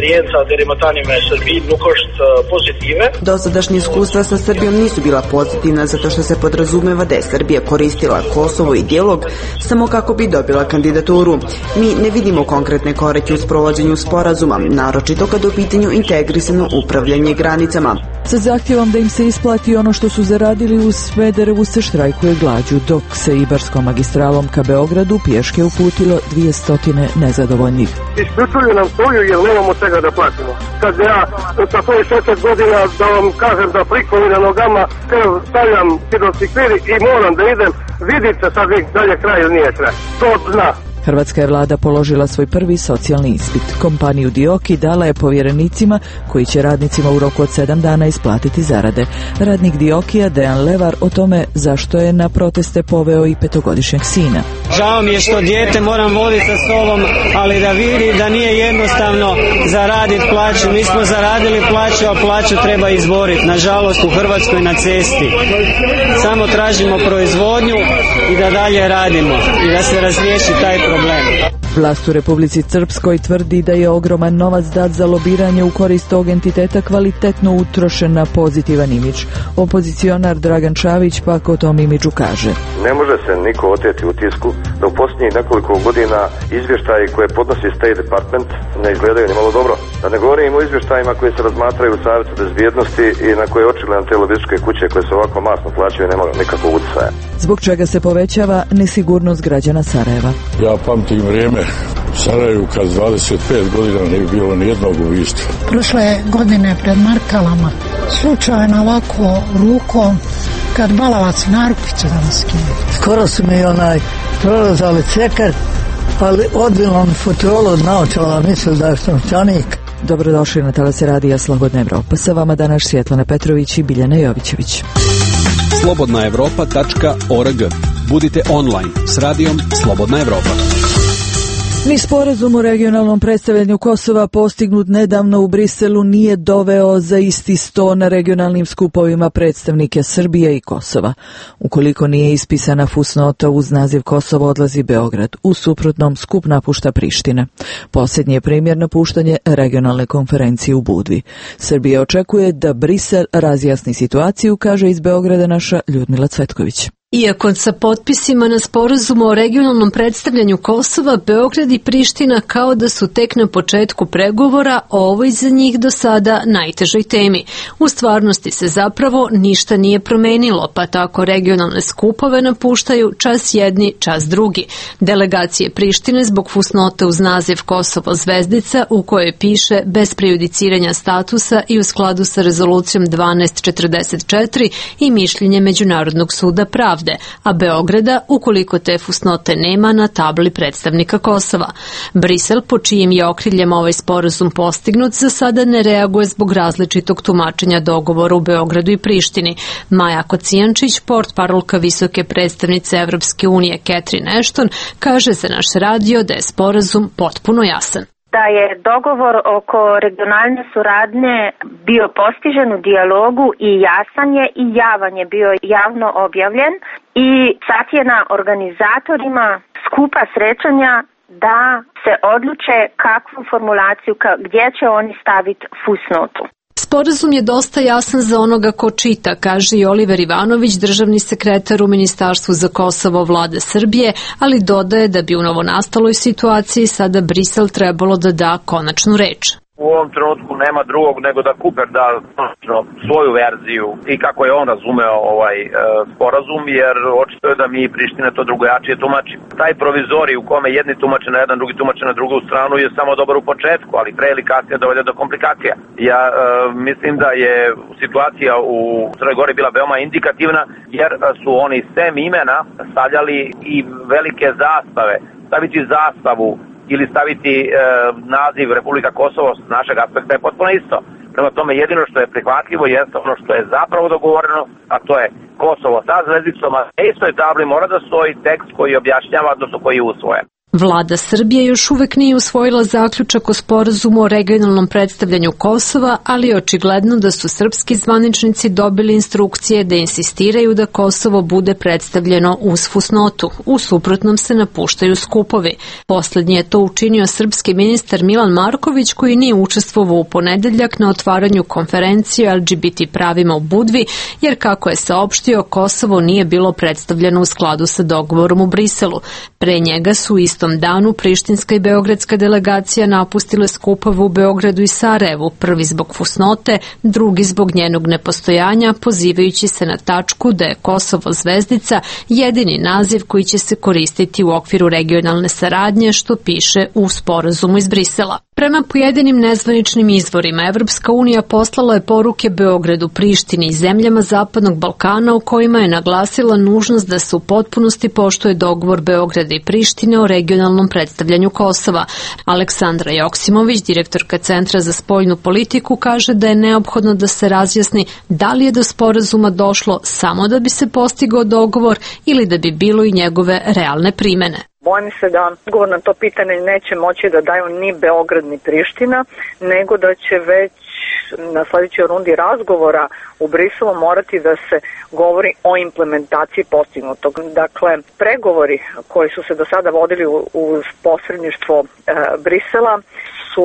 Dosadašnje iskustva sa Srbijom nisu bila pozitivna zato što se podrazumeva da je Srbija koristila Kosovo i dijalog samo kako bi dobila kandidaturu. Mi ne vidimo konkretne korake u sprovođenju sporazuma, naročito kada u pitanju integrisano upravljanje granicama.
Sa zahtjevom da im se isplati ono što su zaradili u Smederevu se štrajkuje glađu, dok se Ibarskom magistralom ka Beogradu pješke uputilo dvije stotine nezadovoljnih.
Isključuju nam struju jer nemamo čega da platimo. Kad ja sa svojih šezdeset godina da vam kažem da prikovi na nogama krv stavljam hidrocikliri i moram da idem, vidite sad dalje kraj ili nije kraj. To zna.
Hrvatska je vlada položila svoj prvi socijalni ispit. Kompaniju Dioki dala je povjerenicima koji će radnicima u roku od sedam dana isplatiti zarade. Radnik Diokija Dejan Levar o tome zašto je na proteste poveo i petogodišnjeg sina.
Žao mi je što dijete moram voditi sa sobom, ali da vidi da nije jednostavno zaraditi plaću. Mi smo zaradili plaću, a plaću treba izboriti. Nažalost u Hrvatskoj na cesti. Samo tražimo proizvodnju i da dalje radimo i da se razriješi taj problem.
Vlast u Republici Srpskoj tvrdi da je ogroman novac dat za lobiranje u korist tog entiteta kvalitetno utrošen na pozitivan imidž. Opozicionar Dragan Čavić pak o tom imidžu kaže.
Ne može se niko oteti utisku da u posljednjih nekoliko godina izvještaji koje podnosi State Department ne izgledaju ni malo dobro. Da ne govorim o izvještajima koji se razmatraju u Savjetu bezbjednosti i na koje očigledno te lobističke kuće koje se ovako masno plaćaju nema nikakvog utjecaja.
Zbog čega se povećava nesigurnost građana Sarajeva.
Ja pamtim vrijeme u Sarajevu kad dvadeset pet godina nije bilo nijednog ubistva.
Prošle godine pred Markalama slučajno ovako rukom kad balavac narukvicu da nas skinu.
Skoro su mi onaj prolazali cekar, ali odbilo mi futrolu od naočala, mislili da je novčanik.
Dobrodošli na talase radija Slobodna Evropa. Sa vama danas Svjetlana Petrović i Biljana Jovićević.
slobodna evropa tačka org. Budite online s radijom Slobodna Evropa.
Ni sporazum o regionalnom predstavljanju Kosova postignut nedavno u Briselu nije doveo za isti sto na regionalnim skupovima predstavnike Srbije i Kosova. Ukoliko nije ispisana fusnota uz naziv Kosovo odlazi Beograd, u suprotnom skup napušta Priština. Posljednji je primjer napuštanje regionalne konferencije u Budvi. Srbija očekuje da Brisel razjasni situaciju, kaže iz Beograda naša Ljudmila Cvetković.
Iako sa potpisima na sporazumu o regionalnom predstavljanju Kosova, Beograd i Priština kao da su tek na početku pregovora o ovoj za njih do sada najtežoj temi. U stvarnosti se zapravo ništa nije promenilo, pa tako regionalne skupove napuštaju čas jedni, čas drugi. Delegacije Prištine zbog fusnote uz naziv Kosovo zvezdica u kojoj piše bez prejudiciranja statusa i u skladu sa rezolucijom dvanaest četrdeset četiri i mišljenje Međunarodnog suda pravde, a Beograda ukoliko te fusnote nema na tabli predstavnika Kosova. Brisel, po čijim je okriljem ovaj sporazum postignut, za sada ne reaguje zbog različitog tumačenja dogovora u Beogradu i Prištini. Maja Kocijančić, portparolka visoke predstavnice Evropske unije Catherine Ashton, kaže za naš radio da je sporazum potpuno jasan.
Da je dogovor oko regionalne suradnje bio postižen u dijalogu i jasan je i javan je bio javno objavljen i sad je na organizatorima skupa srećanja da se odluče kakvu formulaciju, gdje će oni staviti fusnotu.
Sporazum je dosta jasan za onoga ko čita, kaže i Oliver Ivanović, državni sekretar u Ministarstvu za Kosovo vlade Srbije, ali dodaje da bi u novonastaloj situaciji sada Brisel trebalo da da konačnu reč.
U ovom trenutku nema drugog nego da Cooper da svoju verziju i kako je on razumeo ovaj e, sporazum, jer očito je da mi i Priština to drugojačije tumači. Taj provizorij u kome jedni tumače na jedan, drugi tumače na drugu stranu je samo dobar u početku, ali pre ili kasnije dovede do komplikacija. Ja e, mislim da je situacija u Crnoj Gori bila veoma indikativna, jer su oni sem imena stavljali i velike zastave. Staviti zastavu ili staviti e, naziv Republika Kosovo s našeg aspekta je potpuno isto. Prema tome jedino što je prihvatljivo jeste ono što je zapravo dogovoreno, a to je Kosovo sa zvezdicom, a na istoj tabli mora da stoji tekst koji objašnjava, odnosno koji je usvojen.
Vlada Srbije još uvek nije usvojila zaključak o sporazumu o regionalnom predstavljanju Kosova, ali je očigledno da su srpski zvaničnici dobili instrukcije da insistiraju da Kosovo bude predstavljeno uz fusnotu. U suprotnom se napuštaju skupovi. Poslednji je to učinio srpski ministar Milan Marković, koji nije učestvovao u ponedeljak na otvaranju konferencije o L G B T pravima u Budvi, jer kako je saopštio, Kosovo nije bilo predstavljeno u skladu sa dogovorom u Briselu. Pre njega su istom danu prištinska i beogradska delegacija napustile skupove u Beogradu i Sarajevu, prvi zbog fusnote, drugi zbog njenog nepostojanja, pozivajući se na tačku da je Kosovo zvezdica jedini naziv koji će se koristiti u okviru regionalne saradnje, što piše u sporazumu iz Brisela. Prema pojedinim nezvaničnim izvorima, Evropska unija poslala je poruke Beogradu, Prištini i zemljama Zapadnog Balkana u kojima je naglasila nužnost da se u potpunosti poštuje dogovor Beograda i Prištine o regionalnom predstavljanju Kosova. Aleksandra Joksimović, direktorka Centra za spoljnu politiku, kaže da je neophodno da se razjasni da li je do sporazuma došlo samo da bi se postigao dogovor ili da bi bilo i njegove realne primene.
Bojim se da odgovor na to pitanje neće moći da daju ni Beograd ni Priština, nego da će već na sledećoj rundi razgovora u Briselu morati da se govori o implementaciji postignutog. Dakle, pregovori koji su se do sada vodili uz posredništvo e, Brisela su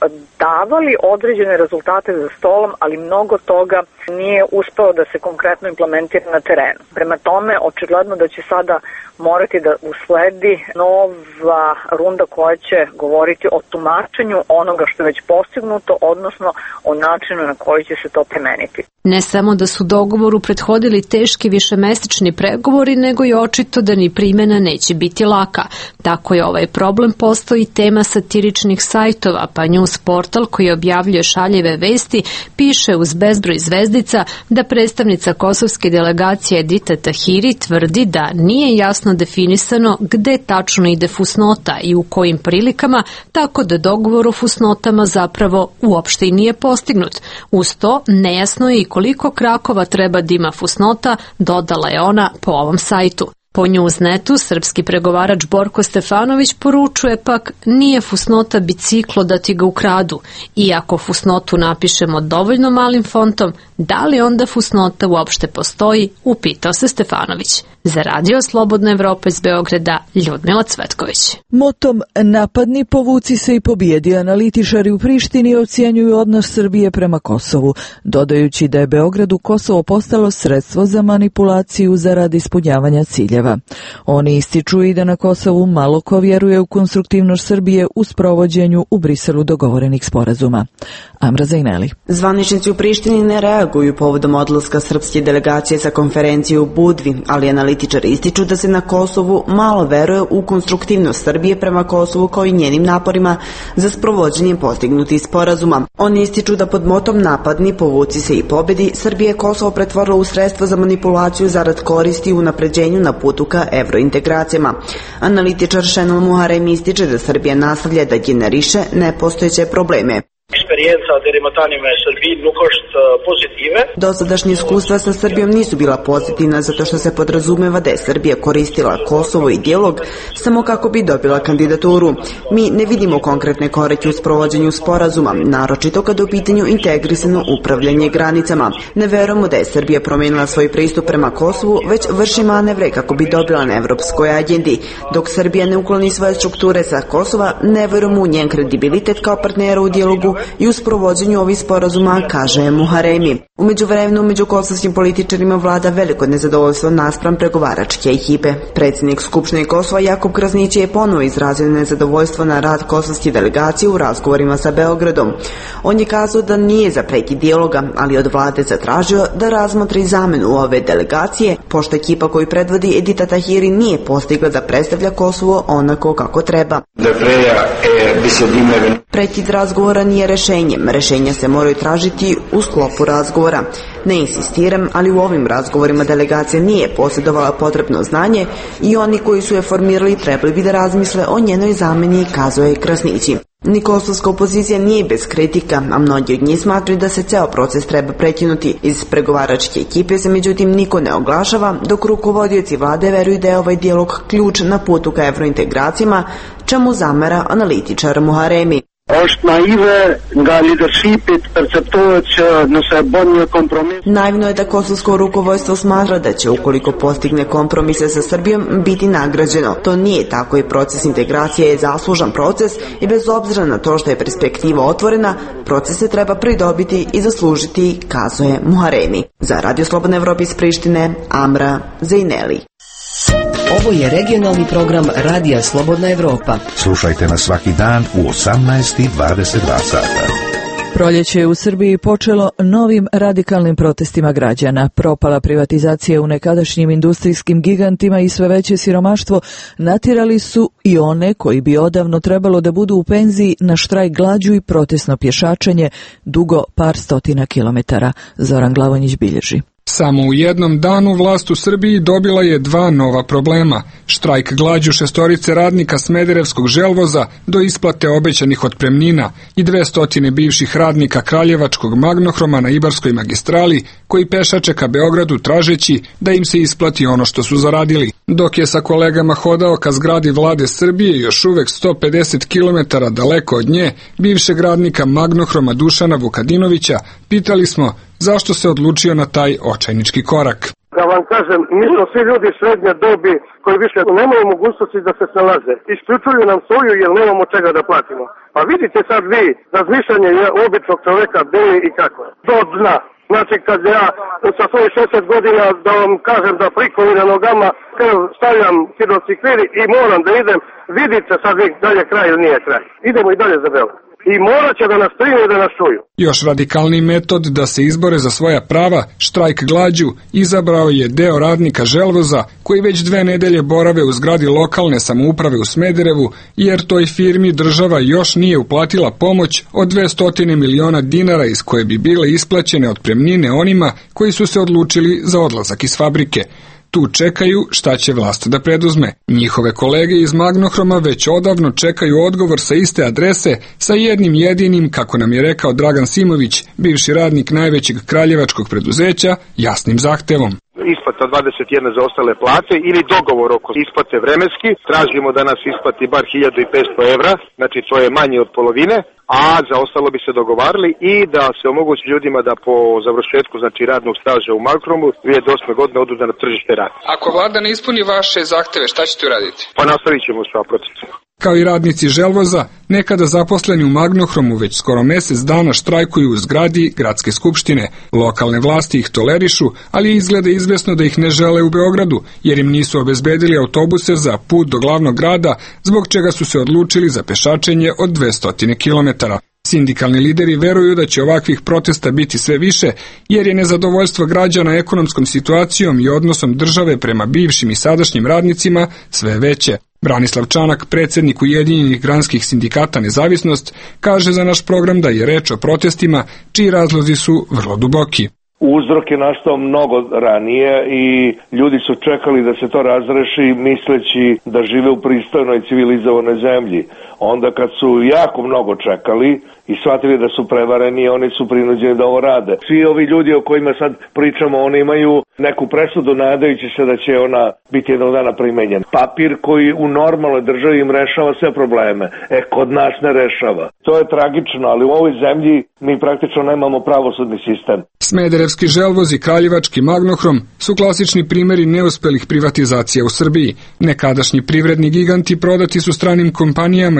davali određene rezultate za stolom, ali mnogo toga nije uspelo da se konkretno implementira na terenu. Prema tome, očigledno da će sada morati da usledi nova runda koja će govoriti o tumačenju onoga što je već postignuto, odnosno o načinu na koji će se to primeniti.
Ne samo da su dogovoru prethodili teški višemesečni pregovori, nego i očito da ni primjena neće biti laka. Tako je ovaj problem postao i tema satiričnih sajtova, pa News portal koji objavljuje šaljive vesti piše uz bezbroj zvezdica da predstavnica kosovske delegacije Edita Tahiri tvrdi da nije jasno definisano gde tačno ide fusnota i u kojim prilikama, tako da dogovor o fusnotama zapravo uopšte i nije postignut. Uz to nejasno je i koliko krakova treba da ima fusnota, dodala je ona po ovom sajtu. Po Newsnetu, srpski pregovarač Borko Stefanović poručuje pak nije fusnota biciklo da ti ga ukradu. Iako fusnotu napišemo dovoljno malim fontom, da li onda fusnota uopšte postoji, upitao se Stefanović. Za Radio Slobodna Evropa iz Beograda, Ljudmila Cvetković.
Motom napadni, povuci se i pobijedi, analitičari u Prištini ocjenjuju odnos Srbije prema Kosovu, dodajući da je Beogradu Kosovo postalo sredstvo za manipulaciju zaradi ispunjavanja ciljeva. Oni ističu i da na Kosovu malo ko vjeruje u konstruktivnost Srbije u sprovođenju u Briselu dogovorenih sporazuma. Amra Zajneli.
Zvaničnici u Prištini ne reaguju povodom odlaska srpske delegacije sa konferencije u Budvi, ali analitičari ističu da se na Kosovu malo veruje u konstruktivnost Srbije prema Kosovu kao i njenim naporima za sprovođenjem postignutih sporazuma. Oni ističu da pod motom napadni, povuci se i pobedi, Srbije Kosovo pretvorilo u sredstvo za manipulaciju zarad koristi u unapređenju na putu ka evrointegracijama. Analitičar Šenol Muharem ističe da Srbija nastavlja da generiše nepostojeće probleme.
Experiența de rematanie me Srbiji nu coșt pozitive.
Dosadašnje iskustva sa Srbijom nisu bila pozitivna zato što se podrazumeva da je Srbija koristila Kosovo i dijalog samo kako bi dobila kandidaturu. Mi ne vidimo konkretne korake u sprovođenju sporazuma, naročito kada je u pitanju integrisano upravljanje granicama. Ne verujemo da je Srbija promenila svoj pristup prema Kosovu, već vrši manevre kako bi dobila na evropskoj agendi. Dok Srbija ne ukloni svoje strukture sa Kosova, ne verujemo u njen kredibilitet kao partnera u dijalogu i u sprovođenju ovih sporazuma, kaže Muharemi. U međuvremenu među kosovskim političarima vlada veliko nezadovoljstvo naspram pregovaračke ekipe. Predsjednik Skupštine Kosova Jakub Krasnić je ponovo izrazio nezadovoljstvo na rad kosovske delegacije u razgovorima sa Beogradom. On je kazao da nije za prekid dijaloga, ali od vlade zatražio da razmotri zamenu ove delegacije, pošto ekipa koju predvodi Edita Tahiri nije postigla da predstavlja Kosovo onako kako treba. Prekid razgovora nije rešenjem. Rešenja se moraju tražiti u sklopu razgovora. Ne insistiram, ali u ovim razgovorima delegacija nije posjedovala potrebno znanje i oni koji su je formirali trebali bi da razmisle o njenoj zameni, kazuje Krasnići. Ni kosovska opozicija nije bez kritika, a mnogi od njih smatraju da se ceo proces treba prekinuti. Iz pregovaračke ekipe se međutim niko ne oglašava, dok rukovodioci vlade veruju da je ovaj dijalog ključ na putu ka evrointegracijama, čemu zamera analitičar Muharemi. Naivno je da kosovsko rukovodstvo smatra da će, ukoliko postigne kompromise sa Srbijom, biti nagrađeno. To nije tako i proces integracije je zaslužan proces i bez obzira na to što je perspektiva otvorena, proces se treba pridobiti i zaslužiti, kazuje Muharemi. Za Radio Slobodna Evropa iz Prištine, Amra Zejneli.
Ovo je regionalni program Radija Slobodna Evropa.
Slušajte nas svaki dan u osamnaest i dvadeset dva sata.
Proljeće je u Srbiji počelo novim radikalnim protestima građana. Propala privatizacija u nekadašnjim industrijskim gigantima i sve veće siromaštvo natjerali su i one koji bi odavno trebalo da budu u penziji na štrajk glađu i protesno pješačenje dugo par stotina kilometara. Zoran Glavonjić bilježi.
Samo u jednom danu vlast u Srbiji dobila je dva nova problema. Štrajk glađu šestorice radnika Smederevskog želvoza do isplate obećanih otpremnina i dvestotine bivših radnika Kraljevačkog magnohroma na Ibarskoj magistrali koji pešače ka Beogradu tražeći da im se isplati ono što su zaradili. Dok je sa kolegama hodao ka zgradi vlade Srbije još uvek sto pedeset kilometara daleko od nje, bivšeg radnika magnohroma Dušana Vukadinovića, pitali smo zašto se odlučio na taj očajnički korak.
Da vam kažem, mi smo svi ljudi srednje dobi koji više nemaju mogućnosti da se snalaze. Isključuju nam svoju jer nemamo čega da platimo. Pa vidite sad vi, razmišljanje je običnog čoveka gde i kako. Do dna. Znači kad ja sa svojih šezdeset godina da vam kažem da prikovi na nogama krv stavljam hidrocikliri i moram da idem, vidite sad vi da je kraj ili nije kraj. Idemo i dalje za Beograd. I morat će da nas prime i da nas čuju.
Još radikalni metod da se izbore za svoja prava, štrajk glađu, izabrao je deo radnika želvoza koji već dve nedelje borave u zgradi lokalne samouprave u Smederevu, jer toj firmi država još nije uplatila pomoć od dvesta miliona dinara iz koje bi bile isplaćene otpremnine onima koji su se odlučili za odlazak iz fabrike. Tu čekaju šta će vlast da preduzme. Njihove kolege iz Magnohroma već odavno čekaju odgovor sa iste adrese sa jednim jedinim, kako nam je rekao Dragan Simović, bivši radnik najvećeg kraljevačkog preduzeća, jasnim zahtevom.
Isplata dvadeset jedne zaostale plate ili dogovor oko isplate vremenski. Tražimo da nas isplati bar hiljadu i petsto evra, znači to je manje od polovine, a za ostalo bi se dogovarali i da se omogući ljudima da po završetku znači radnog staža u Magnohromu dvije hiljade osme godine odu na tržište rada.
Ako vlada ne ispuni vaše zahteve, šta ćete uraditi?
Pa nastavit ćemo sa procesom.
Kao i radnici želvoza, nekada zaposleni u Magnohromu već skoro mesec dana štrajkuju u zgradi Gradske skupštine. Lokalne vlasti ih tolerišu, ali izgleda izvesno da ih ne žele u Beogradu, jer im nisu obezbedili autobuse za put do glavnog grada, zbog čega su se odlučili za pešačenje od dvesta kilometara. Sindikalni lideri veruju da će ovakvih protesta biti sve više, jer je nezadovoljstvo građana ekonomskom situacijom i odnosom države prema bivšim i sadašnjim radnicima sve veće. Branislav Čanak, predsjednik Ujedinjenih granskih sindikata Nezavisnost, kaže za naš program da je reč o protestima čiji razlozi su vrlo duboki.
Uzrok je nastao mnogo ranije i ljudi su čekali da se to razreši misleći da žive u pristojnoj civilizovanoj zemlji. Onda kad su jako mnogo čekali i shvatili da su prevareni, oni su prinuđeni da ovo rade. Svi ovi ljudi o kojima sad pričamo, oni imaju neku presudu nadajući se da će ona biti jednog dana primenjena. Papir koji u normalnoj državi im rešava sve probleme, e kod nas ne rešava. To je tragično, ali u ovoj zemlji mi praktično nemamo pravosudni sistem.
Smederevski želvoz i Kraljevački Magnohrom su klasični primjeri neuspelih privatizacija u Srbiji. Nekadašnji privredni giganti prodati su stranim kompanijama iz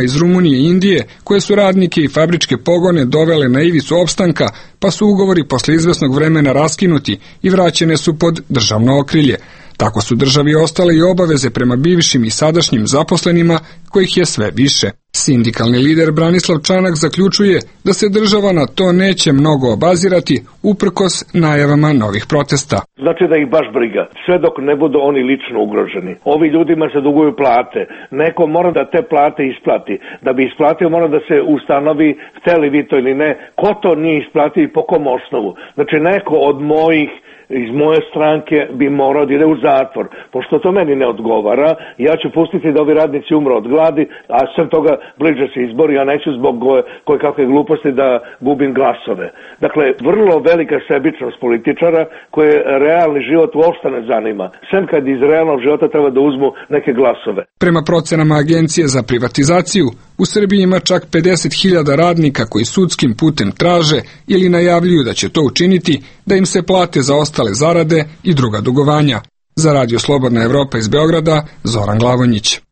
iz Rumunije i Indije, koje su radnike i fabričke pogone dovele na ivicu opstanka, pa su ugovori posle izvesnog vremena raskinuti i vraćene su pod državno okrilje. Tako su državi ostale i obaveze prema bivšim i sadašnjim zaposlenima, kojih je sve više. Sindikalni lider Branislav Čanak zaključuje da se država na to neće mnogo obazirati uprkos najavama novih protesta.
Znači da ih baš briga, sve dok ne budu oni lično ugroženi. Ovi ljudima se duguju plate, neko mora da te plate isplati. Da bi isplatio mora da se ustanovi, hteli vi to ili ne, ko to nije isplatio i po kom osnovu. Znači neko od mojih iz moje stranke bi morao da ide u zatvor. Pošto to meni ne odgovara, ja ću pustiti da ovi radnici umru od gladi, a sem toga bliže se izbori, ja neću zbog koje kakve gluposti da gubim glasove. Dakle, vrlo velika sebičnost političara koje realni život uopšte ne zanima. Sem kad iz realnog života treba da uzmu neke glasove.
Prema procenama Agencije za privatizaciju, u Srbiji ima čak pedeset hiljada radnika koji sudskim putem traže ili najavljuju da će to učiniti, da im se plate za ostale zarade i druga dugovanja. Za Radio Slobodna Evropa iz Beograda, Zoran Glavonjić.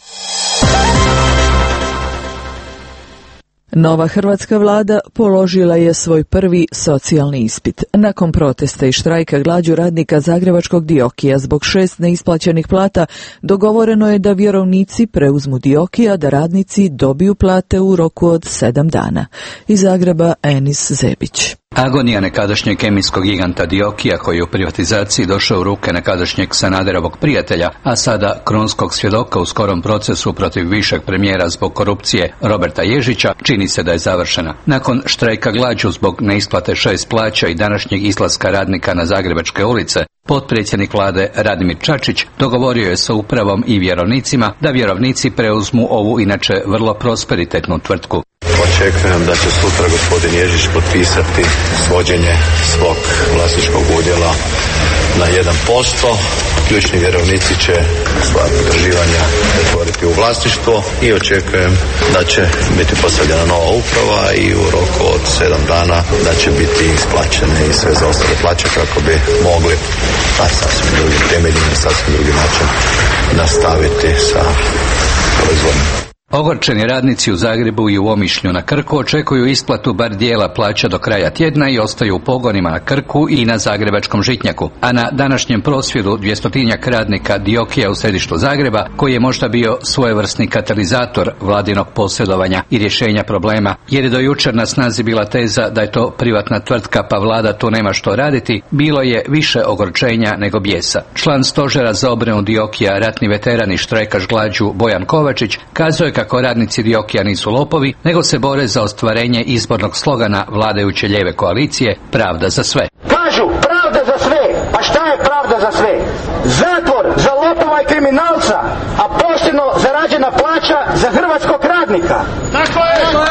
Nova hrvatska vlada položila je svoj prvi socijalni ispit. Nakon protesta i štrajka glađu radnika zagrebačkog Diokija zbog šest neisplaćenih plata, dogovoreno je da vjerovnici preuzmu Diokija, da radnici dobiju plate u roku od sedam dana. Iz Zagreba Enis Zebić.
Agonija nekadašnjeg kemijskog giganta Diokija, koji je u privatizaciji došao u ruke nekadašnjeg Sanaderovog prijatelja, a sada krunskog svjedoka u skorom procesu protiv višeg premijera zbog korupcije Roberta Ježića, čini se da je završena. Nakon štrajka glađu zbog neisplate šest plaća i današnjeg izlaska radnika na zagrebačke ulice, potpredsjednik vlade Radimir Čačić dogovorio je sa upravom i vjerovnicima da vjerovnici preuzmu ovu inače vrlo prosperitetnu tvrtku.
Očekujem da će sutra gospodin Ježić potpisati svođenje svog vlasničkog udjela na jedan posto. Ključni vjerovnici će svoja potraživanja pretvoriti u vlasništvo i očekujem da će biti postavljena nova uprava i u roku od sedam dana da će biti isplaćene i sve zaostale plaće kako bi mogli na sasvim drugim temeljima, na sasvim drugi način nastaviti sa proizvodnjom.
Ogorčeni radnici u Zagrebu i u Omišlju na Krku očekuju isplatu bar dijela plaća do kraja tjedna i ostaju u pogonima na Krku i na zagrebačkom Žitnjaku. A na današnjem prosvjedu dvjestotinjak radnika Diokija u središtu Zagreba, koji je možda bio svojevrsni katalizator vladinog posredovanja i rješenja problema, jer je do jučer na snazi bila teza da je to privatna tvrtka pa vlada tu nema što raditi, bilo je više ogorčenja nego bijesa. Član stožera za obranu Diokija, ratni veteran i štrajkaš glađu Bojan Kovačić, kazuje kako radnici Diokija nisu lopovi, nego se bore za ostvarenje izbornog slogana vladajuće lijeve koalicije Pravda za sve.
Kažu pravda za sve, a šta je pravda za sve? Zatvor za lopova i kriminalca, a posebno zarađena plaća za hrvatskog radnika. Tako je!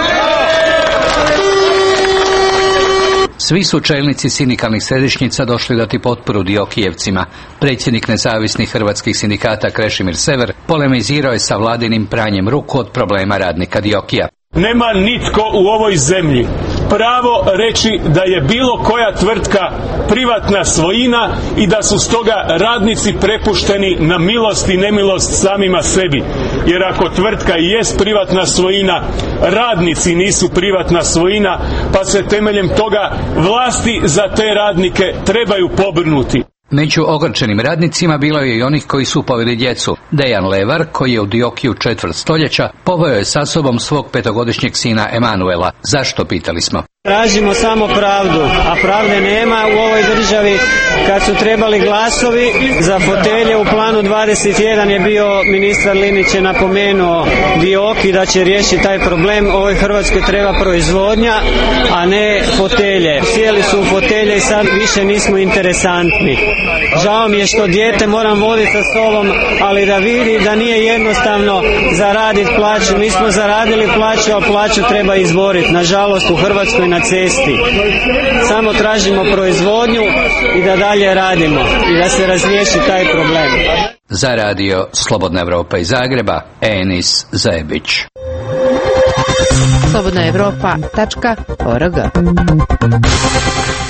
Svi su čelnici sindikalnih središnjica došli dati potporu Diokijevcima. Predsjednik nezavisnih hrvatskih sindikata Krešimir Sever polemizirao je sa vladinim pranjem ruku od problema radnika Diokija.
Nema nitko u ovoj zemlji pravo reći da je bilo koja tvrtka privatna svojina i da su stoga radnici prepušteni na milost i nemilost samima sebi. Jer ako tvrtka i jest privatna svojina, radnici nisu privatna svojina, pa se temeljem toga vlasti za te radnike trebaju pobrinuti.
Među ogorčenim radnicima bilo je i onih koji su poveli djecu. Dejan Levar, koji je u Diokiju četvrt stoljeća, poveo je sa sobom svog petogodišnjeg sina Emanuela. Zašto, pitali smo.
Tražimo samo pravdu, a pravde nema u ovoj državi. Kad su trebali glasovi za fotelje u planu dvadeset jedan je bio ministar Linić je napomenuo Dioki da će riješiti taj problem. Ovoj Hrvatskoj treba proizvodnja, a ne fotelje. Sjeli su u fotelje i sad više nismo interesantni. Žao mi je što dijete moram voditi sa sobom, ali da vidi da nije jednostavno zaraditi plaću. Mi smo zaradili plaću, a plaću treba izboriti. Nažalost u Hrvatskoj na cesti. Samo tražimo proizvodnju i da dalje radimo i da se razriješi taj problem.
Za Radio Slobodna Evropa iz Zagreba, Enis Zebić.
slobodna evropa tačka org.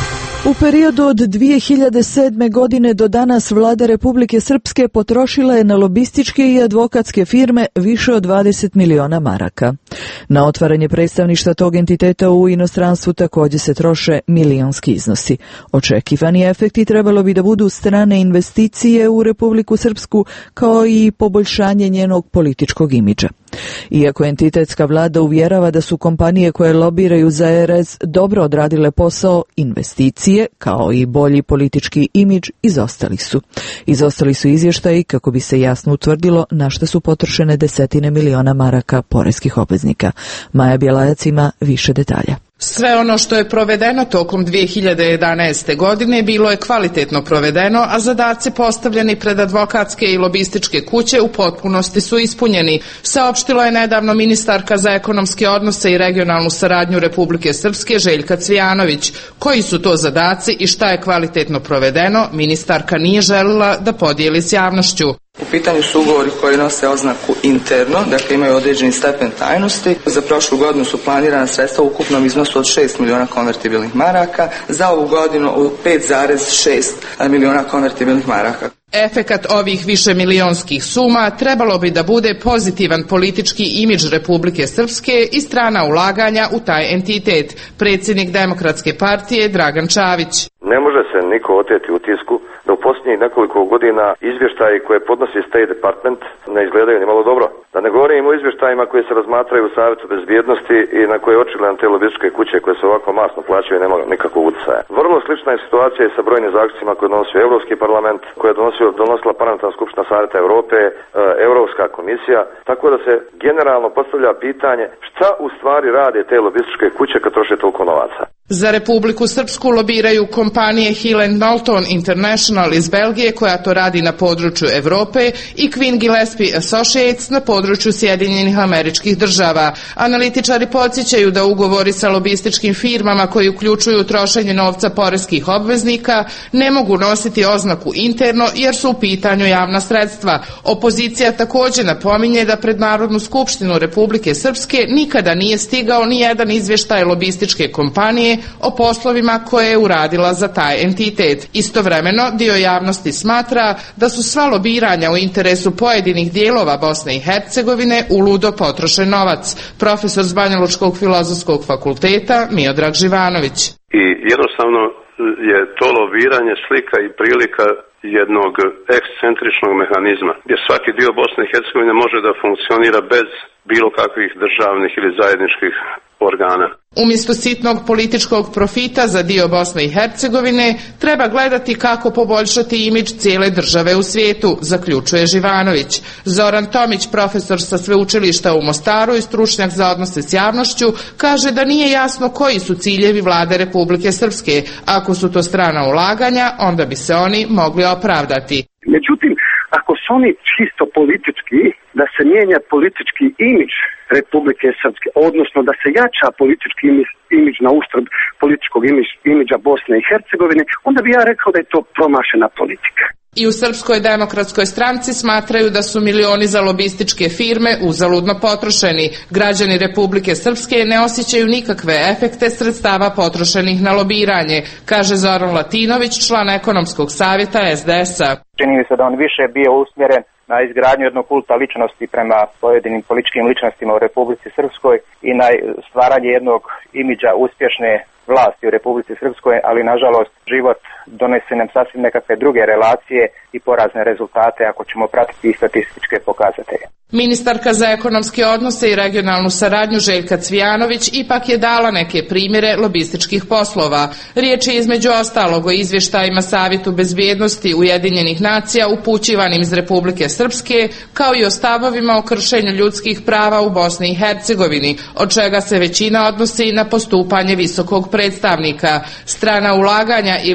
U periodu od dvije hiljade sedme. godine do danas vlada Republike Srpske potrošila je na lobističke i advokatske firme više od dvadeset miliona maraka. Na otvaranje predstavništva tog entiteta u inostranstvu također se troše milionski iznosi. Očekivani efekti trebalo bi da budu strane investicije u Republiku Srpsku kao i poboljšanje njenog političkog imidža. Iako entitetska vlada uvjerava da su kompanije koje lobiraju za R S dobro odradile posao, investicije, kao i bolji politički imidž, izostali su. Izostali su izvještaji kako bi se jasno utvrdilo na što su potrošene desetine miliona maraka poreskih obveznika. Maja Bjelajac ima više detalja.
Sve ono što je provedeno tokom dvije hiljade jedanaeste. godine bilo je kvalitetno provedeno, a zadaci postavljeni pred advokatske i lobističke kuće u potpunosti su ispunjeni, saopštila je nedavno ministarka za ekonomske odnose i regionalnu saradnju Republike Srpske Željka Cvijanović. Koji su to zadaci i šta je kvalitetno provedeno, ministarka nije željela da podijeli s javnošću.
U pitanju su ugovori koji nose oznaku interno, dakle imaju određeni stepen tajnosti. Za prošlu godinu su planirana sredstva u ukupnom iznosu od šest miliona konvertibilnih maraka, za ovu godinu u pet zarez šest miliona konvertibilnih maraka.
Efekat ovih višemilionskih suma trebalo bi da bude pozitivan politički imidž Republike Srpske i strana ulaganja u taj entitet, predsjednik Demokratske partije Dragan Čavić.
Ne može se niko oteti utisku da u posljednjih nekoliko godina izvještaji koje podnosi State Department ne izgledaju ni malo dobro. Da ne govorim o izvještajima koji se razmatraju u Savjetu bezbjednosti i na koje očigledno te lobističke kuće koje se ovako masno plaćaju nema nikakvog utjecaja. Vrlo slična je situacija i sa brojnim zaključcima koje donosio Europski parlament, koje je donosio, donosila Parlamentarna skupština Savjeta Europe, e, Europska komisija, tako da se generalno postavlja pitanje šta u stvari rade te lobističke kuće kad troše toliko novaca.
Za Republiku Srpsku lobiraju kompanije Hill and Knowlton International iz Belgije, koja to radi na području Europe, i Quinn Gillespie Associates na području Sjedinjenih Američkih Država. Analitičari podsjećaju da ugovori sa lobističkim firmama koji uključuju trošenje novca poreskih obveznika ne mogu nositi oznaku interno jer su u pitanju javna sredstva. Opozicija također napominje da pred Narodnu skupštinu Republike Srpske nikada nije stigao ni jedan izvještaj lobističke kompanije o poslovima koje je uradila za taj entitet. Istovremeno, dio javnosti smatra da su sva lobiranja u interesu pojedinih dijelova Bosne i Hercegovine uludo potrošen novac. Profesor s Banjalučkog filozofskog fakulteta Miodrag Živanović.
I jednostavno je to lobiranje slika i prilika jednog ekscentričnog mehanizma, gdje svaki dio Bosne i Hercegovine može da funkcionira bez bilo kakvih državnih ili zajedničkih organa.
Umjesto sitnog političkog profita za dio Bosne i Hercegovine, treba gledati kako poboljšati imidž cijele države u svijetu, zaključuje Živanović. Zoran Tomić, profesor sa sveučilišta u Mostaru i stručnjak za odnose s javnošću, kaže da nije jasno koji su ciljevi vlade Republike Srpske. Ako su to strana ulaganja, onda bi se oni mogli opravdati.
Međutim, ako su oni čisto politički, da se mijenja politički imidž Republike Srpske, odnosno da se jača politički imidž na uštrb političkog imidža Bosne i Hercegovine, onda bi ja rekao da je to promašena politika.
I u Srpskoj demokratskoj stranci smatraju da su milioni za lobističke firme uzaludno potrošeni. Građani Republike Srpske ne osjećaju nikakve efekte sredstava potrošenih na lobiranje, kaže Zoran Latinović, član ekonomskog savjeta S D S-a.
Čini mi se da on više bio usmjeren na izgradnju jednog kulta ličnosti prema pojedinim političkim ličnostima u Republici Srpskoj i na stvaranje jednog imidža uspješne vlasti u Republici Srpskoj, ali nažalost život donese nam sasvim nekakve druge relacije i porazne rezultate ako ćemo pratiti statističke pokazatelje.
Ministarka za ekonomske odnose i regionalnu saradnju Željka Cvijanović ipak je dala neke primjere lobističkih poslova. Riječ je između ostalog o izvještajima Savjetu bezbjednosti Ujedinjenih nacija upućivanim iz Republike Srpske, kao i o stavovima o kršenju ljudskih prava u Bosni i Hercegovini, od čega se većina odnosi na postupanje visokog predstavnika. Strana ulaganja ili pobolj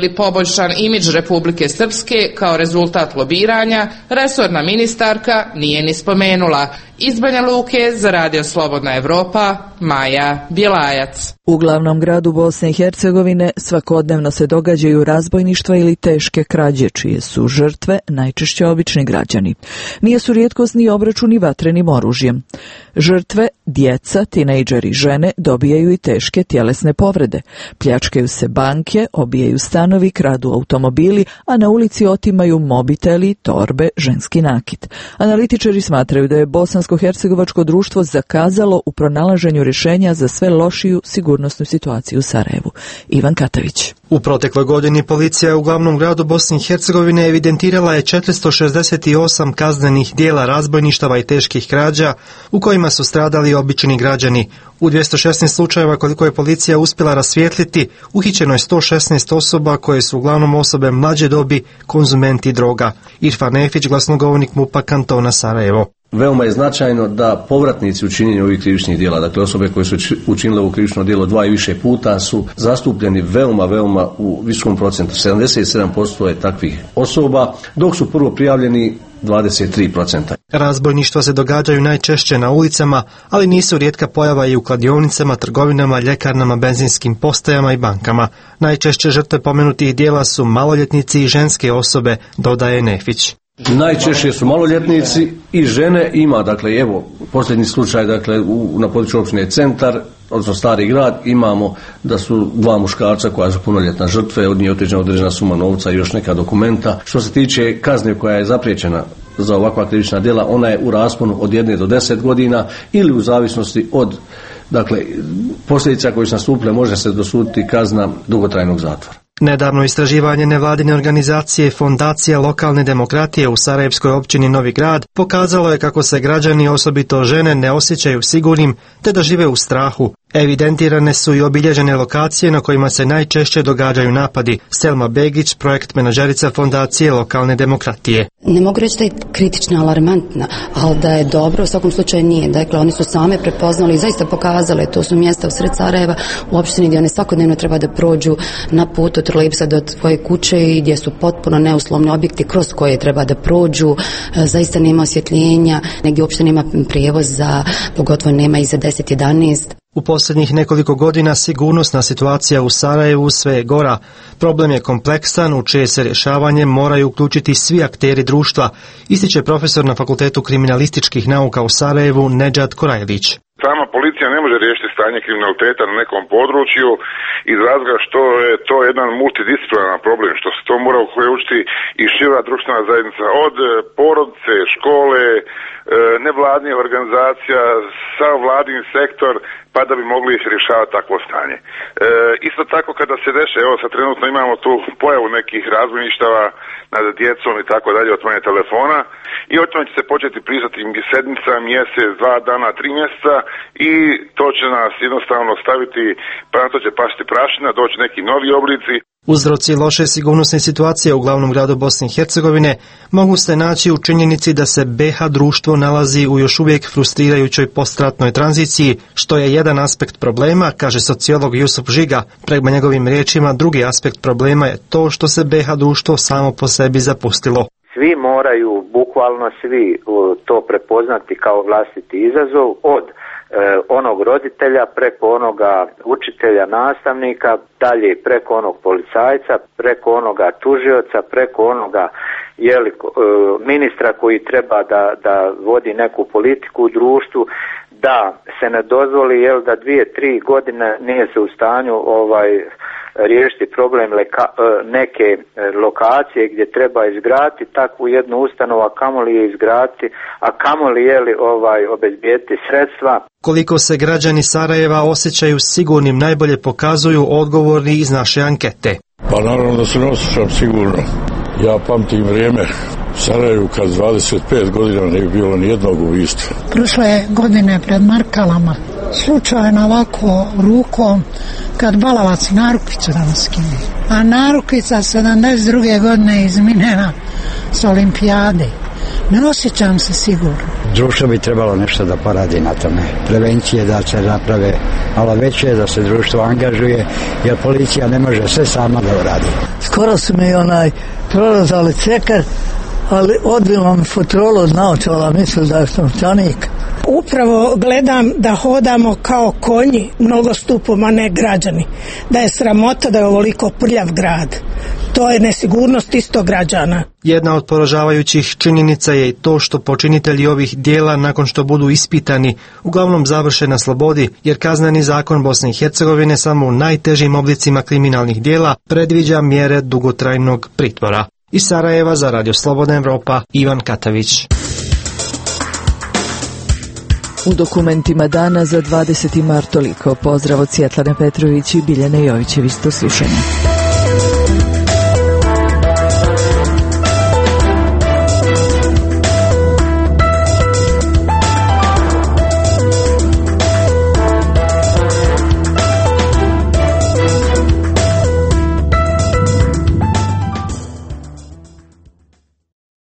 poboljšan imidž Republike Srpske kao rezultat lobiranja, resorna ministarka nije ni spomenula. Iz Banja Luke za Radio Slobodna Evropa, Maja Bjelajac.
U glavnom gradu Bosne i Hercegovine svakodnevno se događaju razbojništva ili teške krađe, čije su žrtve najčešće obični građani. Nije su rijetkost ni obračuni vatrenim oružjem. Žrtve, djeca, tinejdžeri i žene dobijaju i teške tjelesne povrede. Pljačkaju se banke, obijaju stanovi, kradu automobili, a na ulici otimaju mobiteli, torbe, ženski nakit. Analitičari smatraju da je bosansko-hercegovačko društvo zakazalo u pronalaženju rješenja za sve lošiju sigurnosnu situaciju u Sarajevu. Ivan Katavić.
U protekloj godini policija u glavnom gradu Bosne i Hercegovine evidentirala je četiristo šezdeset osam kaznenih dijela razbojništava i teških krađa u kojima su stradali obični građani. U dvjesto šesnaest slučajeva koliko je policija uspjela rasvijetliti, uhićeno je sto šesnaest osoba koje su uglavnom osobe mlađe dobi, konzumenti droga. Irfan Nefić, glasnogovornik MUP-a kantona Sarajevo.
Veoma je značajno da povratnici u činjenju ovih krivičnih djela, dakle osobe koje su učinile ovo krivično djelo dva i više puta, su zastupljeni veoma, veoma u visokom procentu. sedamdeset sedam posto je takvih osoba, dok su prvo prijavljeni dvadeset tri posto.
Razbojništva se događaju najčešće na ulicama, ali nisu rijetka pojava i u kladionicama, trgovinama, ljekarnama, benzinskim postajama i bankama. Najčešće žrtve pomenutih djela su maloljetnici i ženske osobe, dodaje Nefić.
Najčešće su maloljetnici i žene. Ima, dakle, evo, posljednji slučaj, dakle, u, na području općine Centar, odnosno Stari grad, imamo da su dva muškarca koja su punoljetna žrtve, od njih otiđena određena suma novca i još neka dokumenta. Što se tiče kazne koja je zapriječena za ovakva krivična djela, ona je u rasponu od jedne do deset godina ili u zavisnosti od, dakle, posljedica koje su nastupile može se dosuditi kazna dugotrajnog zatvora.
Nedavno istraživanje nevladine organizacije Fondacija lokalne demokratije u Sarajevskoj općini Novi Grad pokazalo je kako se građani, osobito žene, ne osjećaju sigurnim te da žive u strahu. Evidentirane su i obilježene lokacije na kojima se najčešće događaju napadi. Selma Begić, projekt menadžerica Fondacije lokalne demokratije.
Ne mogu reći da je kritična, alarmantna, ali da je dobro, u svakom slučaju nije. Dakle, oni su same prepoznali i zaista pokazale, to su mjesta u sred Sarajeva, u opštini gdje one svakodnevno treba da prođu na putu od trolejbusa do svoje kuće i gdje su potpuno neuslovni objekti kroz koje treba da prođu. Zaista nema osvjetljenja, negdje uopšte nema prijevoza, pogotovo nema i za deset jedanaest.
U posljednjih nekoliko godina sigurnosna situacija u Sarajevu sve je gora. Problem je kompleksan u čije se rješavanje moraju uključiti svi akteri društva, ističe profesor na Fakultetu kriminalističkih nauka u Sarajevu Nedžad Korajlić.
Sama policija ne može riješiti stanje kriminaliteta na nekom području iz razloga što je to jedan multidisciplinaran problem, što se to mora uključiti i šira društvena zajednica od porodice, škole, nevladnih organizacija, sav vladin sektor, pa da bi mogli rješavati takvo stanje. E, isto tako kada se deše, evo sad trenutno imamo tu pojavu nekih razbojništava nad djecom i tako dalje, otvaranje telefona i o tome će se početi pričati sedmica, mjesec, dva dana, tri mjeseca i to će nas jednostavno staviti, pa na to će pasti prašina, doći neki novi oblici.
Uzroci loše sigurnosne situacije u glavnom gradu Bosne i Hercegovine mogu se naći u činjenici da se B H društvo nalazi u još uvijek frustrirajućoj postratnoj tranziciji, što je jedan aspekt problema, kaže sociolog Jusuf Žiga. Prema njegovim riječima, drugi aspekt problema je to što se B H društvo samo po sebi zapustilo.
Svi moraju, bukvalno svi, to prepoznati kao vlastiti izazov, od onog roditelja, preko onoga učitelja, nastavnika, dalje preko onog policajca, preko onoga tužioca, preko onoga jeli, ministra koji treba da, da vodi neku politiku u društvu, da se ne dozvoli jel, da dvije, tri godine nije se u stanju ovaj riješiti problem leka, neke lokacije gdje treba izgraditi takvu jednu ustanovu, a kamoli je izgraditi, a kamoli je li ovaj obezbijeti sredstva.
Koliko se građani Sarajeva osjećaju sigurnim najbolje pokazuju odgovorni iz naše ankete.
Pa naravno da se ne osjećam sigurno. Ja pamtim vrijeme u Sarajevu kad dvadeset pet godina ne bi bilo ni jednog ubistva.
Prošle godine pred Markalama slučajno ovako rukom kad balavac narukvicu da nas skine. A narukvica sedamdeset druge godine izminena s olimpijade. Ne osjećam se sigurno.
Društvo bi trebalo nešto da poradi na tome. Prevencije da se naprave malo veće, da se društvo angažuje, jer policija ne može sve sama da uradi.
Skoro su mi onaj prolazali cekar, ali odbilo mi fotrolu od naočala, mislili da je novčanik.
Upravo gledam da hodamo kao konji mnogostupom, a ne građani. Da je sramota da je ovoliko prljav grad. To je nesigurnost isto građana.
Jedna od poražavajućih činjenica je i to što počinitelji ovih dijela nakon što budu ispitani uglavnom završe na slobodi, jer kazneni zakon Bosne i Hercegovine samo u najtežim oblicima kriminalnih dijela predviđa mjere dugotrajnog pritvora. Iz Sarajeva za Radio Slobodna Evropa, Ivan Katavić.
U dokumentima dana za dvadeseti mart toliko. Pozdrav od Svjetlane Petrović i Biljane Jovićević, do slušanja.